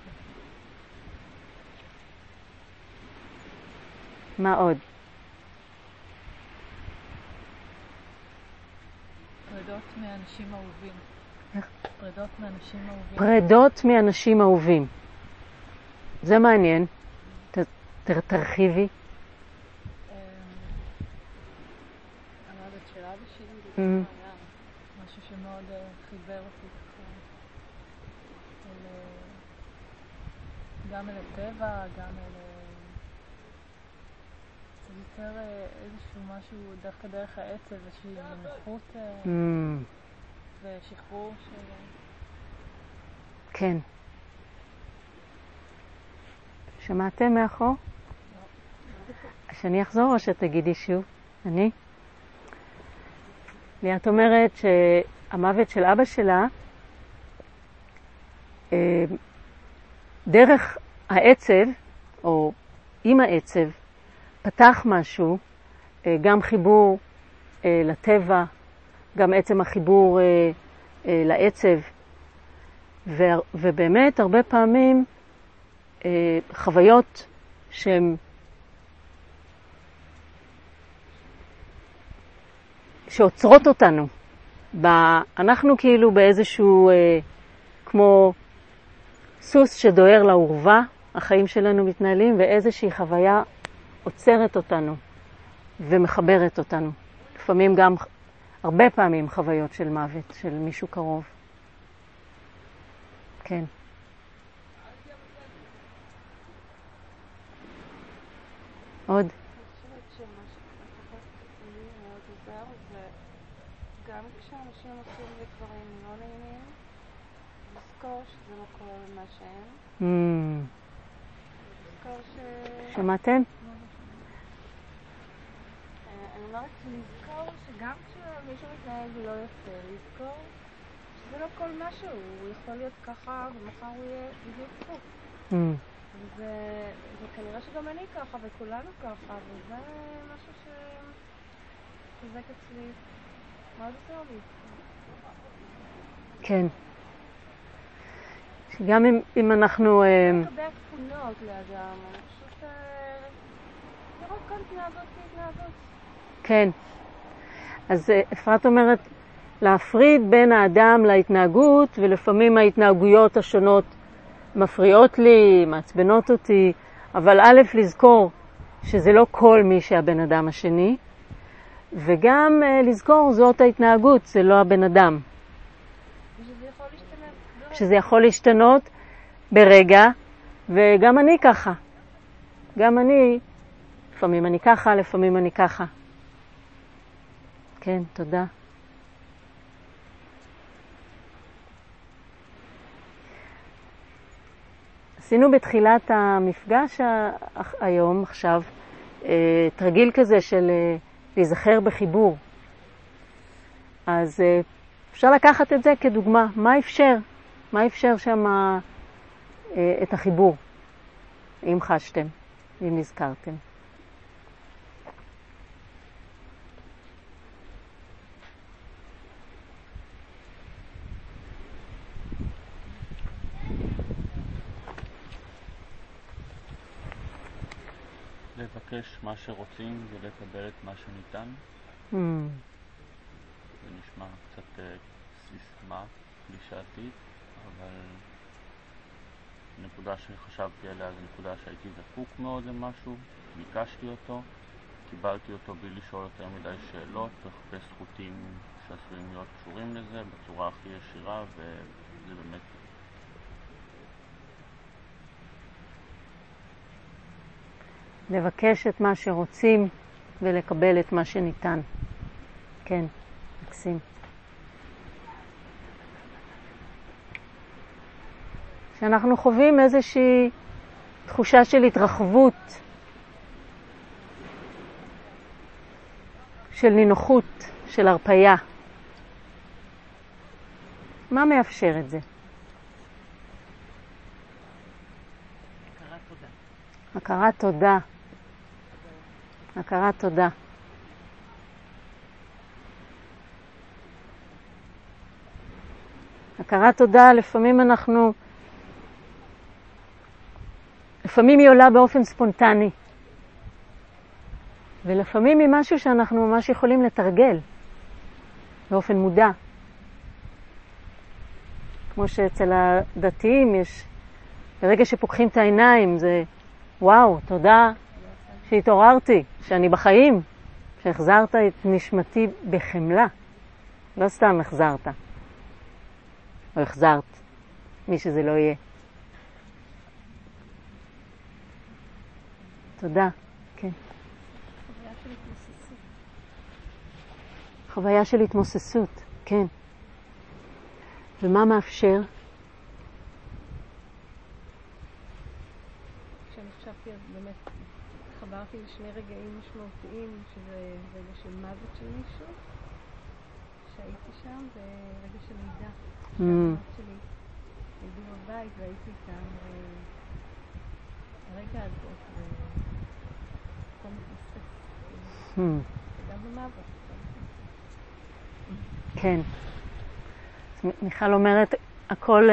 מה עוד? פרדות מאנשים אהובים. איך? פרדות מאנשים אהובים. פרדות מאנשים אהובים. זה מעניין. ת, ת, תרחיבי. המוות של אבא שלי, Mm. היה משהו שמאוד אה, חיבר אותי ככה. אל, אה, גם אל הטבע, גם אל... אה, זה יותר אה, איזשהו משהו דווקא דרך העצב, איזושהי נוחות אה, Mm. ושחרור של... כן. שמעתם מאחור? שאני אחזור או שתגידי שוב? אני? ליאת אומרת שהמוות של אבא שלה, דרך העצב, או עם העצב, פתח משהו, גם חיבור לטבע, גם עצם החיבור לעצב, ובאמת הרבה פעמים חוויות שהן שעוצרות אותנו. אנחנו כאילו באיזשהו, כמו סוס שדוהר לעורבה, החיים שלנו מתנהלים, ואיזושהי חוויה עוצרת אותנו ומחברת אותנו. לפעמים גם, הרבה פעמים חוויות של מוות, של מישהו קרוב. כן. עוד? אני חושבת שמה שלפחות לי מאוד עוזר זה גם כשאנשים עושים לי דברים לא נעימים, לזכור שזה לא כל מה שהם. Mm. לזכור ש... שמעתם? אני אומרת לזכור שגם כשמישהו מתנהג ולא יפה, לזכור שזה לא כל משהו, הוא יכול להיות ככה ומחר הוא יהיה בדיוק פה. Mm. וזה, וכנראה שגם אני ככה, וכולנו ככה, וזה משהו שחזק אצלי. מאוד עוזר לי. כן. שגם אם, אם אנחנו... לגבי התכונות לאדם, אני פשוט לראות כאן התנהגות והתנהגות. כן. אז אפרת אומרת, להפריד בין האדם להתנהגות, ולפעמים ההתנהגויות השונות מפריעות לי, מעצבנות אותי, אבל א', לזכור שזה לא כל מי שהבן אדם השני, וגם לזכור זאת ההתנהגות, זה לא הבן אדם. ושזה יכול להשתנות. שזה יכול להשתנות ברגע, וגם אני ככה. גם אני, לפעמים אני ככה, לפעמים אני ככה. כן, תודה. עשינו בתחילת המפגש היום, עכשיו, תרגיל כזה של להיזכר בחיבור. אז אפשר לקחת את זה כדוגמה. מה אפשר? מה אפשר שם את החיבור? אם חשתם, אם נזכרתם. לבקש מה שרוצים ולקבל את מה שניתן. Mm. זה נשמע קצת uh, סיסמה קלישאתית, אבל נקודה שחשבתי עליה זה נקודה שהייתי זקוק מאוד למשהו, ביקשתי אותו, קיבלתי אותו בלי לשאול יותר מדי שאלות, לחפש חוטים שעשויים להיות קשורים לזה בצורה הכי ישירה, וזה באמת לבקש את מה שרוצים ולקבל את מה שניתן. כן, מקסים. שאנחנו חווים איזושהי תחושה של התרחבות, של נינוחות, של הרפאיה. מה מאפשר את זה? הכרת תודה. הכרת תודה. הכרת תודה. הכרת תודה, לפעמים אנחנו, לפעמים היא עולה באופן ספונטני, ולפעמים היא משהו שאנחנו ממש יכולים לתרגל באופן מודע. כמו שאצל הדתיים יש, ברגע שפוקחים את העיניים זה וואו, תודה שהתעוררתי, שאני בחיים, שהחזרת את נשמתי בחמלה. לא סתם החזרת. או החזרת, מי שזה לא יהיה. תודה, כן. חוויה של התמוססות. חוויה של התמוססות, כן. ומה מאפשר? כשאני חשבתי, אז באמת חברתי לשני רגעים משמעותיים, שזה רגע של מוות של מישהו, שהייתי שם, ורגע של לידה. שהאמא שלי הייתי בבית והייתי איתם, הרגע הזאת, וכל מתנוסס. וגם במוות. כן. מיכל אומרת, הכל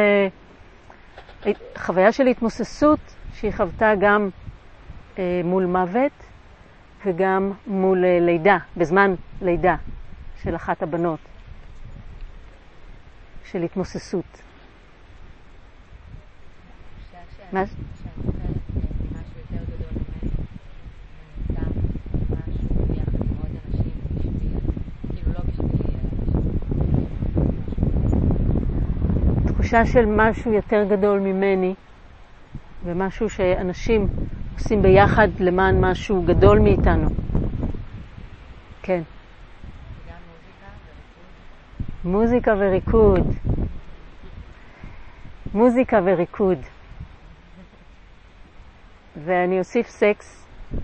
חוויה של התמוססות שהיא חוותה גם מול מוות וגם מול לידה, בזמן לידה של אחת הבנות, של התמוססות. מה? תחושה של משהו יותר גדול ממני, ומשהו שאנשים עושים ביחד למען משהו גדול מאיתנו. כן. גם מוזיקה וריקוד. מוזיקה וריקוד. מוזיקה וריקוד. ואני אוסיף סקס,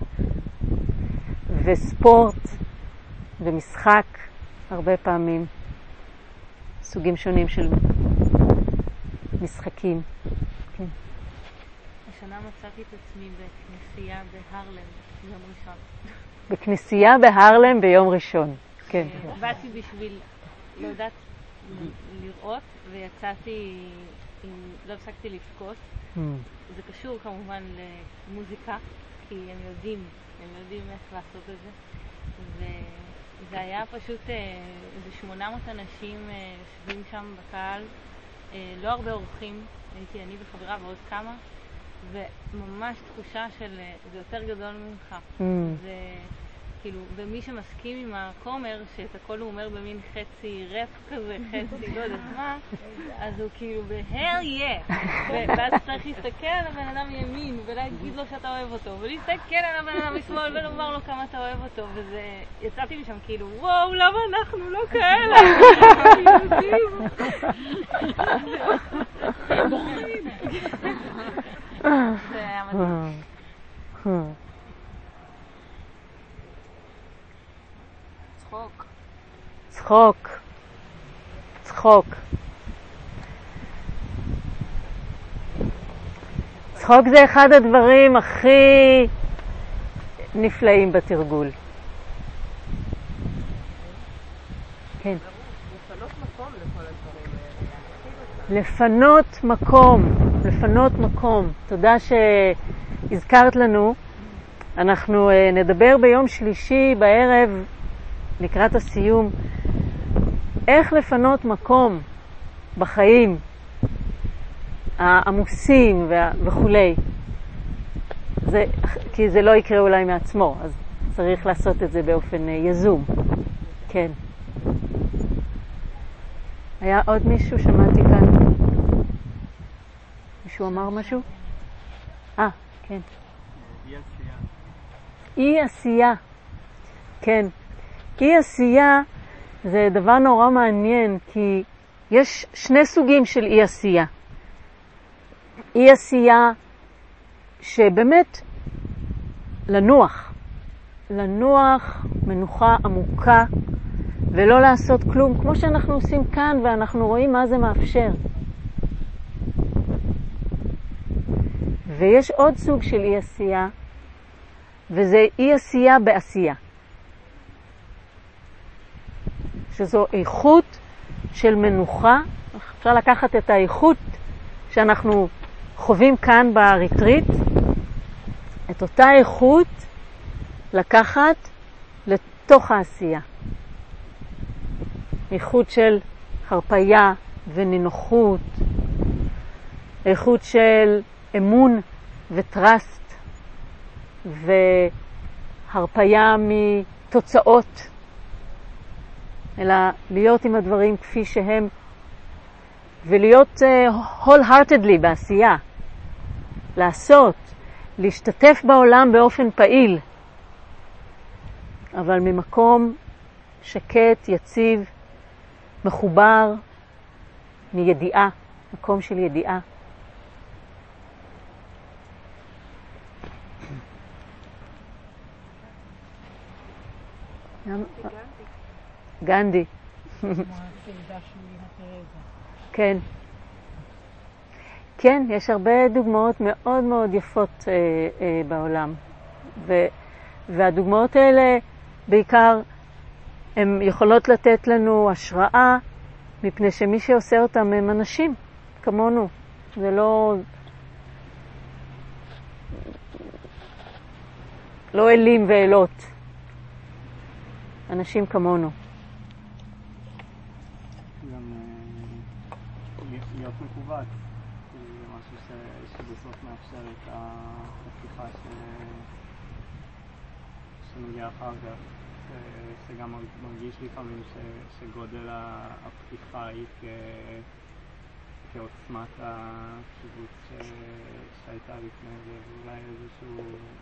וספורט, ומשחק, הרבה פעמים. סוגים שונים של משחקים. כן. השנה מצאתי את עצמי בכנסייה בהרלם ביום ראשון. בכנסייה בהרלם ביום ראשון. כן. באתי בשביל, לא יודעת, לראות, ויצאתי לא הפסקתי לבכות. Mm. זה קשור כמובן למוזיקה, כי הם יודעים, הם יודעים איך לעשות את זה. וזה היה פשוט איזה שמונה מאות אנשים יושבים שם בקהל, לא הרבה אורחים, הייתי אני וחברה ועוד כמה, וממש תחושה של זה יותר גדול ממך. Mm. זה כאילו, ומי שמסכים עם הכומר, שאת הכל הוא אומר במין חצי רף כזה, חצי לא יודעת מה, אז הוא כאילו ב-hell yeah! ואז צריך להסתכל על הבן אדם ימין ולהגיד לו שאתה אוהב אותו, ולהסתכל על הבן אדם משמאל ולומר לו כמה אתה אוהב אותו, וזה, יצאתי משם כאילו, וואו, למה אנחנו לא כאלה? יהודים! זה היה מדהים. צחוק. צחוק. צחוק. צחוק זה אחד הדברים הכי נפלאים בתרגול. כן. לפנות מקום לכל הדברים האלה. לפנות מקום. לפנות מקום. תודה שהזכרת לנו. אנחנו נדבר ביום שלישי בערב לקראת הסיום, איך לפנות מקום בחיים העמוסים וכולי. זה, כי זה לא יקרה אולי מעצמו, אז צריך לעשות את זה באופן יזום. כן. היה עוד מישהו, שמעתי כאן. מישהו אמר משהו? אה, כן. אי עשייה. אי עשייה. כן. אי עשייה זה דבר נורא מעניין, כי יש שני סוגים של אי עשייה. אי עשייה שבאמת לנוח, לנוח מנוחה עמוקה ולא לעשות כלום, כמו שאנחנו עושים כאן ואנחנו רואים מה זה מאפשר. ויש עוד סוג של אי עשייה, וזה אי עשייה בעשייה. שזו איכות של מנוחה. אפשר לקחת את האיכות שאנחנו חווים כאן בריטריט, את אותה איכות לקחת לתוך העשייה. איכות של הרפיה ונינוחות, איכות של אמון וטרסט, והרפיה מתוצאות, אלא להיות עם הדברים כפי שהם, ולהיות uh, wholeheartedly בעשייה, לעשות, להשתתף בעולם באופן פעיל, אבל ממקום שקט, יציב, מחובר, מידיעה, מקום של ידיעה. גנדי. כן. כן, יש הרבה דוגמאות מאוד מאוד יפות אה, אה, בעולם. ו, והדוגמאות האלה בעיקר הן יכולות לתת לנו השראה, מפני שמי שעושה אותם הם אנשים כמונו. זה לא לא אלים ואלות. אנשים כמונו. גם להיות מקובץ, זה משהו שבסוף מאפשר את הפתיחה שמגיעה אחר כך, שגם מרגיש לפעמים שגודל הפתיחה היא כעוצמת הקיבוץ שהייתה לפני זה, ואולי איזשהו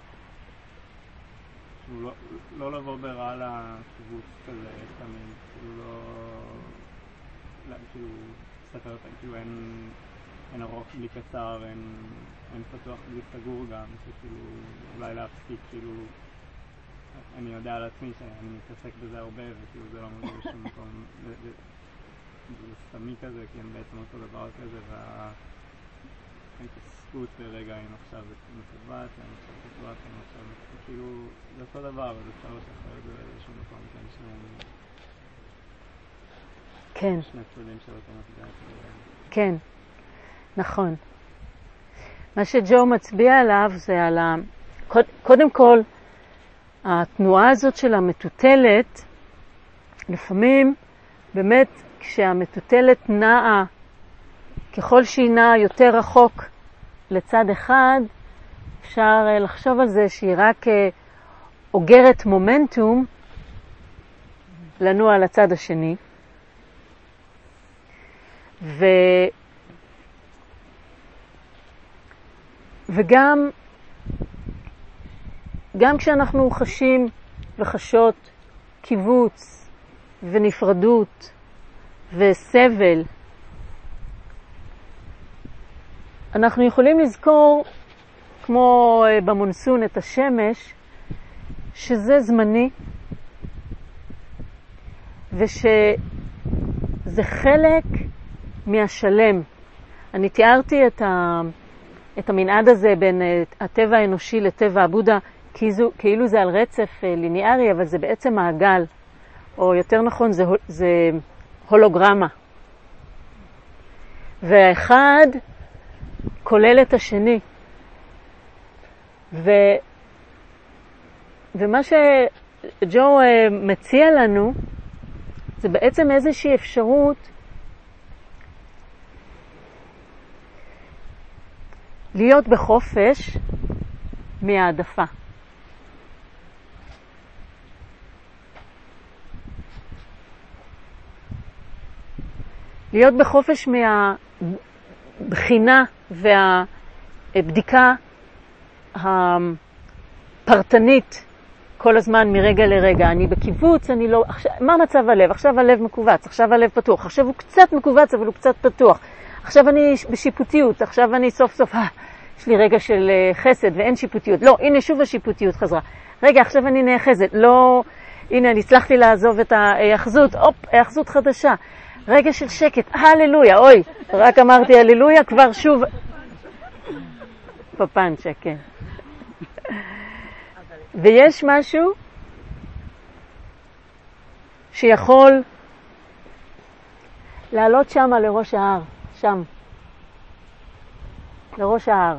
לא, לא לבוא ברע לקיבוץ כזה תמיד, כאילו לא, לא כאילו סתרת, כאילו אין, אין ארוך בלי קצר, אין, אין פתוח בלי סגור גם, שכאילו אולי להפסיק, כאילו אני יודע על עצמי שאני מתעסק בזה הרבה וכאילו זה לא מגיע לשום מקום, זה, זה, זה סתמי כזה, כי הם בעצם אותו דבר כזה, וה... ההתעסקות ברגע אם עכשיו זה מקוות, אם עכשיו מקוות, אם עכשיו מקוות, כאילו זה אותו דבר, אבל אפשר לשחרר את זה באיזשהו מקום, כן, שני... כן. שני צדדים של אותו מטבע. כן. נכון. מה שג'ו מצביע עליו זה על ה... קודם כל, התנועה הזאת של המטוטלת, לפעמים באמת כשהמטוטלת נעה, ככל שהיא נעה יותר רחוק לצד אחד, אפשר לחשוב על זה שהיא רק אוגרת מומנטום לנוע לצד השני. ו... וגם גם כשאנחנו חשים וחשות קיבוץ ונפרדות וסבל, אנחנו יכולים לזכור, כמו במונסון, את השמש, שזה זמני, ושזה חלק מהשלם. אני תיארתי את, ה, את המנעד הזה בין הטבע האנושי לטבע הבודה, כאילו, כאילו זה על רצף ליניארי, אבל זה בעצם מעגל, או יותר נכון זה, זה הולוגרמה. והאחד כולל את השני. ו, ומה שג'ו מציע לנו, זה בעצם איזושהי אפשרות להיות בחופש מהעדפה. להיות בחופש מהבחינה והבדיקה הפרטנית כל הזמן מרגע לרגע. אני בקיבוץ, אני לא... עכשיו, מה מצב הלב? עכשיו הלב מקובץ, עכשיו הלב פתוח. עכשיו הוא קצת מקובץ, אבל הוא קצת פתוח. עכשיו אני בשיפוטיות, עכשיו אני סוף סוף, אה, יש לי רגע של חסד ואין שיפוטיות. לא, הנה שוב השיפוטיות חזרה. רגע, עכשיו אני נאחזת. לא, הנה, אני הצלחתי לעזוב את ההאחזות. הופ, ההאחזות חדשה. רגע של שקט. הללויה, אוי, רק אמרתי הללויה, כבר שוב. פפנצ'ה, כן. ויש משהו שיכול לעלות שם לראש ההר, שם, לראש ההר,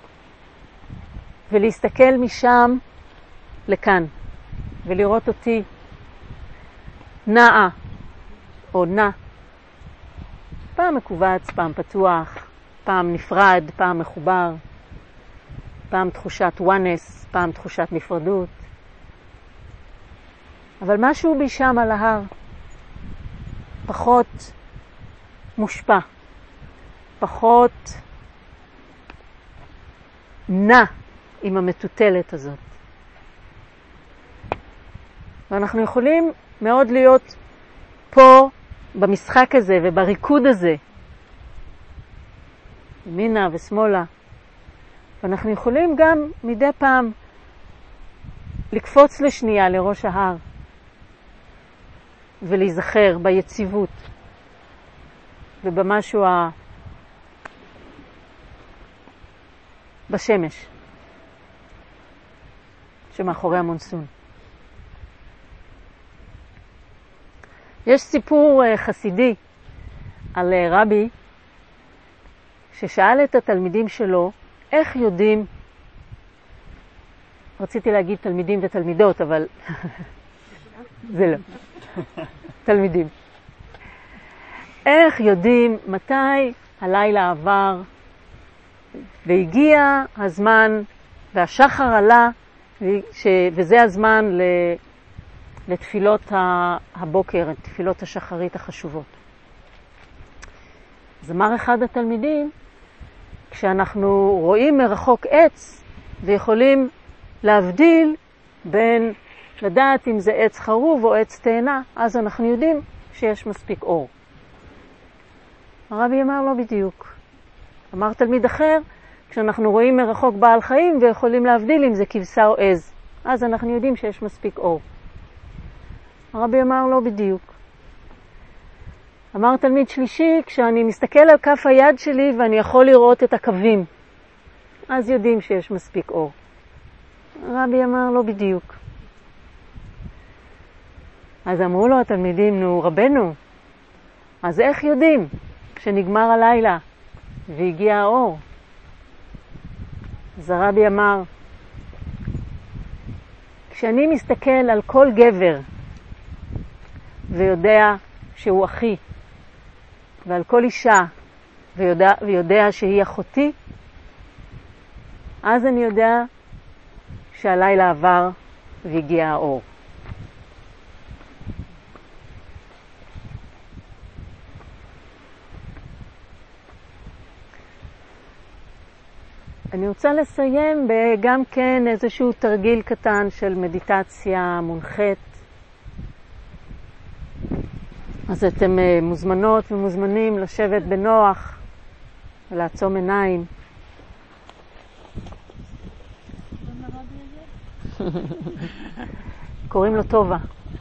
ולהסתכל משם לכאן, ולראות אותי נעה, או נע, פעם מקובץ, פעם פתוח, פעם נפרד, פעם מחובר, פעם תחושת oneness, פעם תחושת נפרדות. אבל משהו בי שם על ההר פחות מושפע, פחות נע עם המטוטלת הזאת. ואנחנו יכולים מאוד להיות פה במשחק הזה ובריקוד הזה, ימינה ושמאלה. ואנחנו יכולים גם מדי פעם לקפוץ לשנייה לראש ההר ולהיזכר ביציבות ובמשהו ה... בשמש שמאחורי המונסון. יש סיפור חסידי על רבי ששאל את התלמידים שלו איך יודעים, רציתי להגיד תלמידים ותלמידות, אבל זה לא, תלמידים. איך יודעים מתי הלילה עבר והגיע הזמן והשחר עלה וזה הזמן לתפילות הבוקר, לתפילות השחרית החשובות. אז אמר אחד התלמידים, כשאנחנו רואים מרחוק עץ ויכולים להבדיל בין לדעת אם זה עץ חרוב או עץ תאנה, אז אנחנו יודעים שיש מספיק אור. הרבי אמר לא בדיוק. אמר תלמיד אחר, כשאנחנו רואים מרחוק בעל חיים ויכולים להבדיל אם זה כבשה או עז, אז אנחנו יודעים שיש מספיק אור. הרבי אמר לא בדיוק. אמר תלמיד שלישי, כשאני מסתכל על כף היד שלי ואני יכול לראות את הקווים, אז יודעים שיש מספיק אור. הרבי אמר לא בדיוק. אז אמרו לו התלמידים, נו רבנו, אז איך יודעים כשנגמר הלילה והגיע האור. אז הרבי אמר, כשאני מסתכל על כל גבר ויודע שהוא אחי, ועל כל אישה ויודע, ויודע שהיא אחותי, אז אני יודע שהלילה עבר והגיע האור. אני רוצה לסיים גם כן איזשהו תרגיל קטן של מדיטציה מונחית. אז אתם מוזמנות ומוזמנים לשבת בנוח ולעצום עיניים. קוראים לו טובה.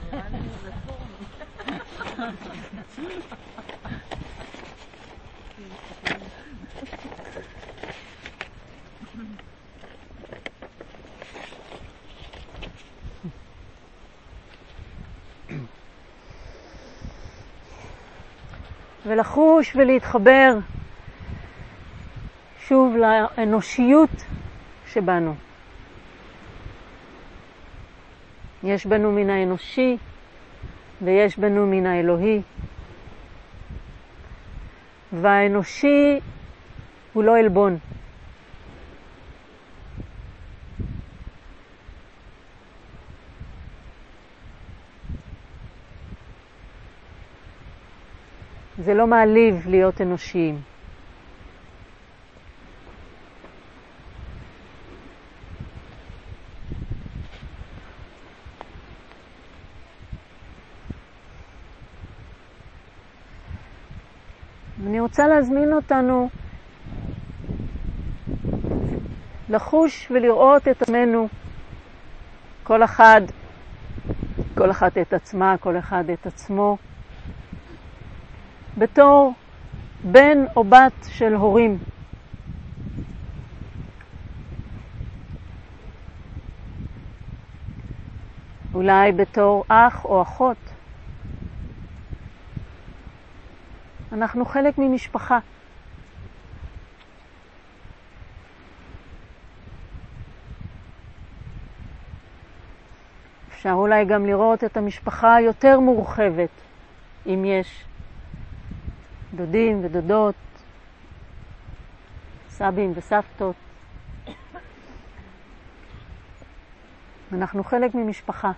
ולחוש ולהתחבר שוב לאנושיות שבנו. יש בנו מן האנושי ויש בנו מן האלוהי. והאנושי הוא לא אלבון. זה לא מעליב להיות אנושיים. אני רוצה להזמין אותנו לחוש ולראות את עצמנו, כל אחד, כל אחד את עצמה, כל אחד את עצמו, בתור בן או בת של הורים. אולי בתור אח או אחות. אנחנו חלק ממשפחה. אפשר אולי גם לראות את המשפחה יותר מורחבת, אם יש דודים ודודות, סבים וסבתות. אנחנו חלק ממשפחה.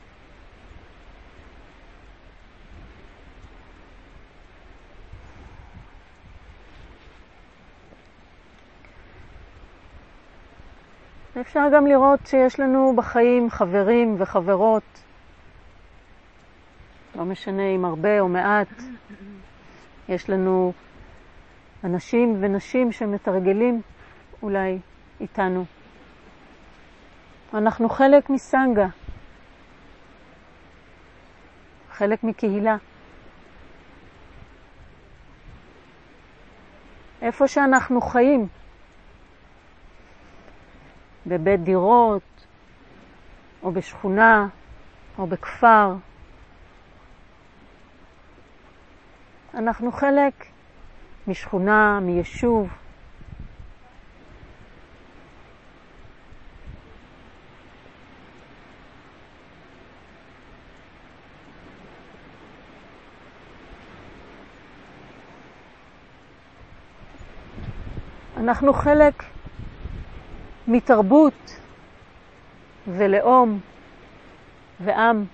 אפשר גם לראות שיש לנו בחיים חברים וחברות, לא משנה אם הרבה או מעט. יש לנו אנשים ונשים שמתרגלים אולי איתנו. אנחנו חלק מסנגה, חלק מקהילה. איפה שאנחנו חיים, בבית דירות, או בשכונה, או בכפר, אנחנו חלק משכונה, מיישוב. אנחנו חלק מתרבות ולאום ועם.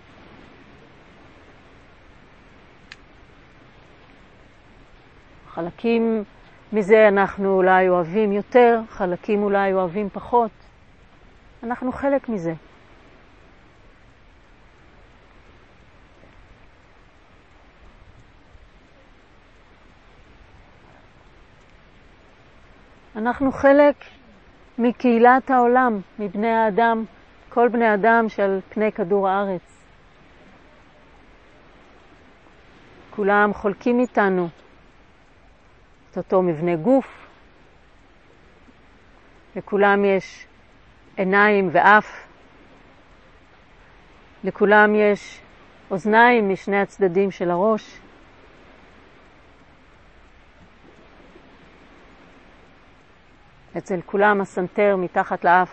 חלקים מזה אנחנו אולי אוהבים יותר, חלקים אולי אוהבים פחות. אנחנו חלק מזה. אנחנו חלק מקהילת העולם, מבני האדם, כל בני האדם של פני כדור הארץ. כולם חולקים איתנו את אותו מבנה גוף. לכולם יש עיניים ואף. לכולם יש אוזניים משני הצדדים של הראש. אצל כולם הסנטר מתחת לאף.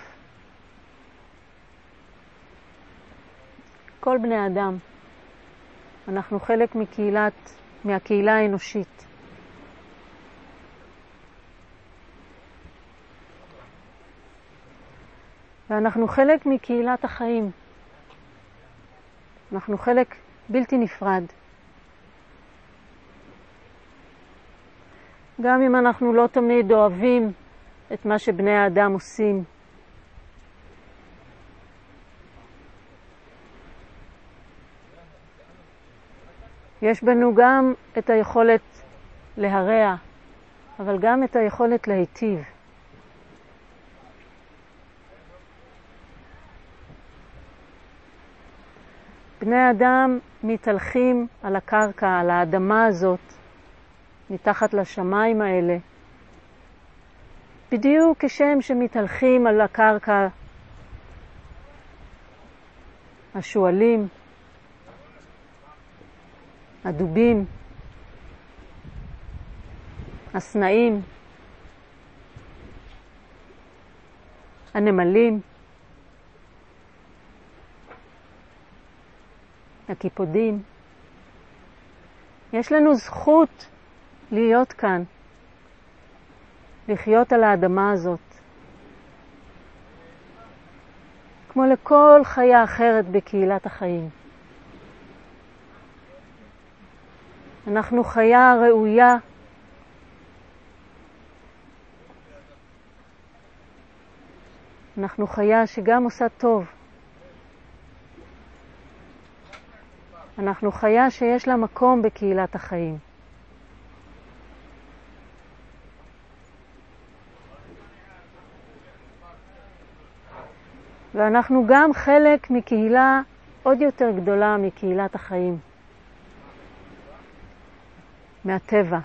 כל בני אדם. אנחנו חלק מקהילת, מהקהילה האנושית. ואנחנו חלק מקהילת החיים. אנחנו חלק בלתי נפרד. גם אם אנחנו לא תמיד אוהבים את מה שבני האדם עושים. יש בנו גם את היכולת להרע, אבל גם את היכולת להיטיב. בני האדם מתהלכים על הקרקע, על האדמה הזאת, מתחת לשמיים האלה, בדיוק כשם שמתהלכים על הקרקע השואלים, הדובים, הסנאים, הנמלים, הקיפודים. יש לנו זכות להיות כאן, לחיות על האדמה הזאת. כמו לכל חיה אחרת בקהילת החיים. אנחנו חיה ראויה. אנחנו חיה שגם עושה טוב. אנחנו חיה שיש לה מקום בקהילת החיים. ואנחנו גם חלק מקהילה עוד יותר גדולה מקהילת החיים. מהטבע.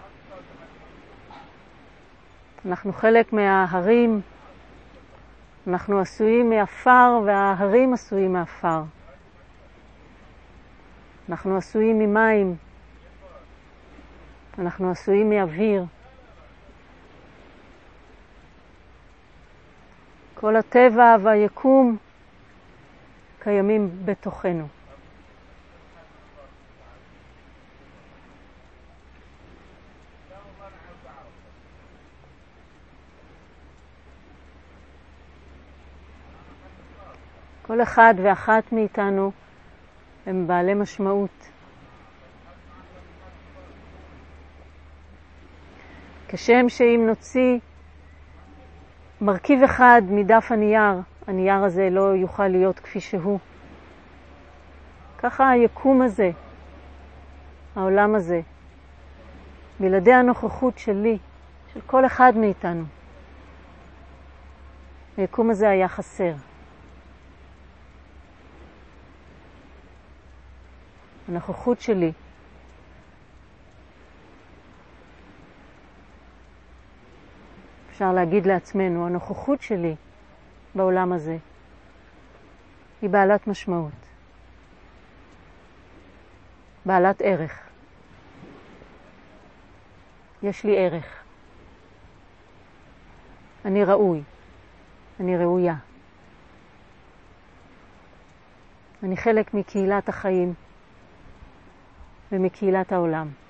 אנחנו חלק מההרים. אנחנו עשויים מאפר וההרים עשויים מאפר. אנחנו עשויים ממים. אנחנו עשויים מאוויר. כל הטבע והיקום קיימים בתוכנו. כל אחד ואחת מאיתנו הם בעלי משמעות. כשם שאם נוציא מרכיב אחד מדף הנייר, הנייר הזה לא יוכל להיות כפי שהוא. ככה היקום הזה, העולם הזה, בלעדי הנוכחות שלי, של כל אחד מאיתנו, היקום הזה היה חסר. הנוכחות שלי אפשר להגיד לעצמנו, הנוכחות שלי בעולם הזה היא בעלת משמעות, בעלת ערך. יש לי ערך. אני ראוי. אני ראויה. אני חלק מקהילת החיים ומקהילת העולם.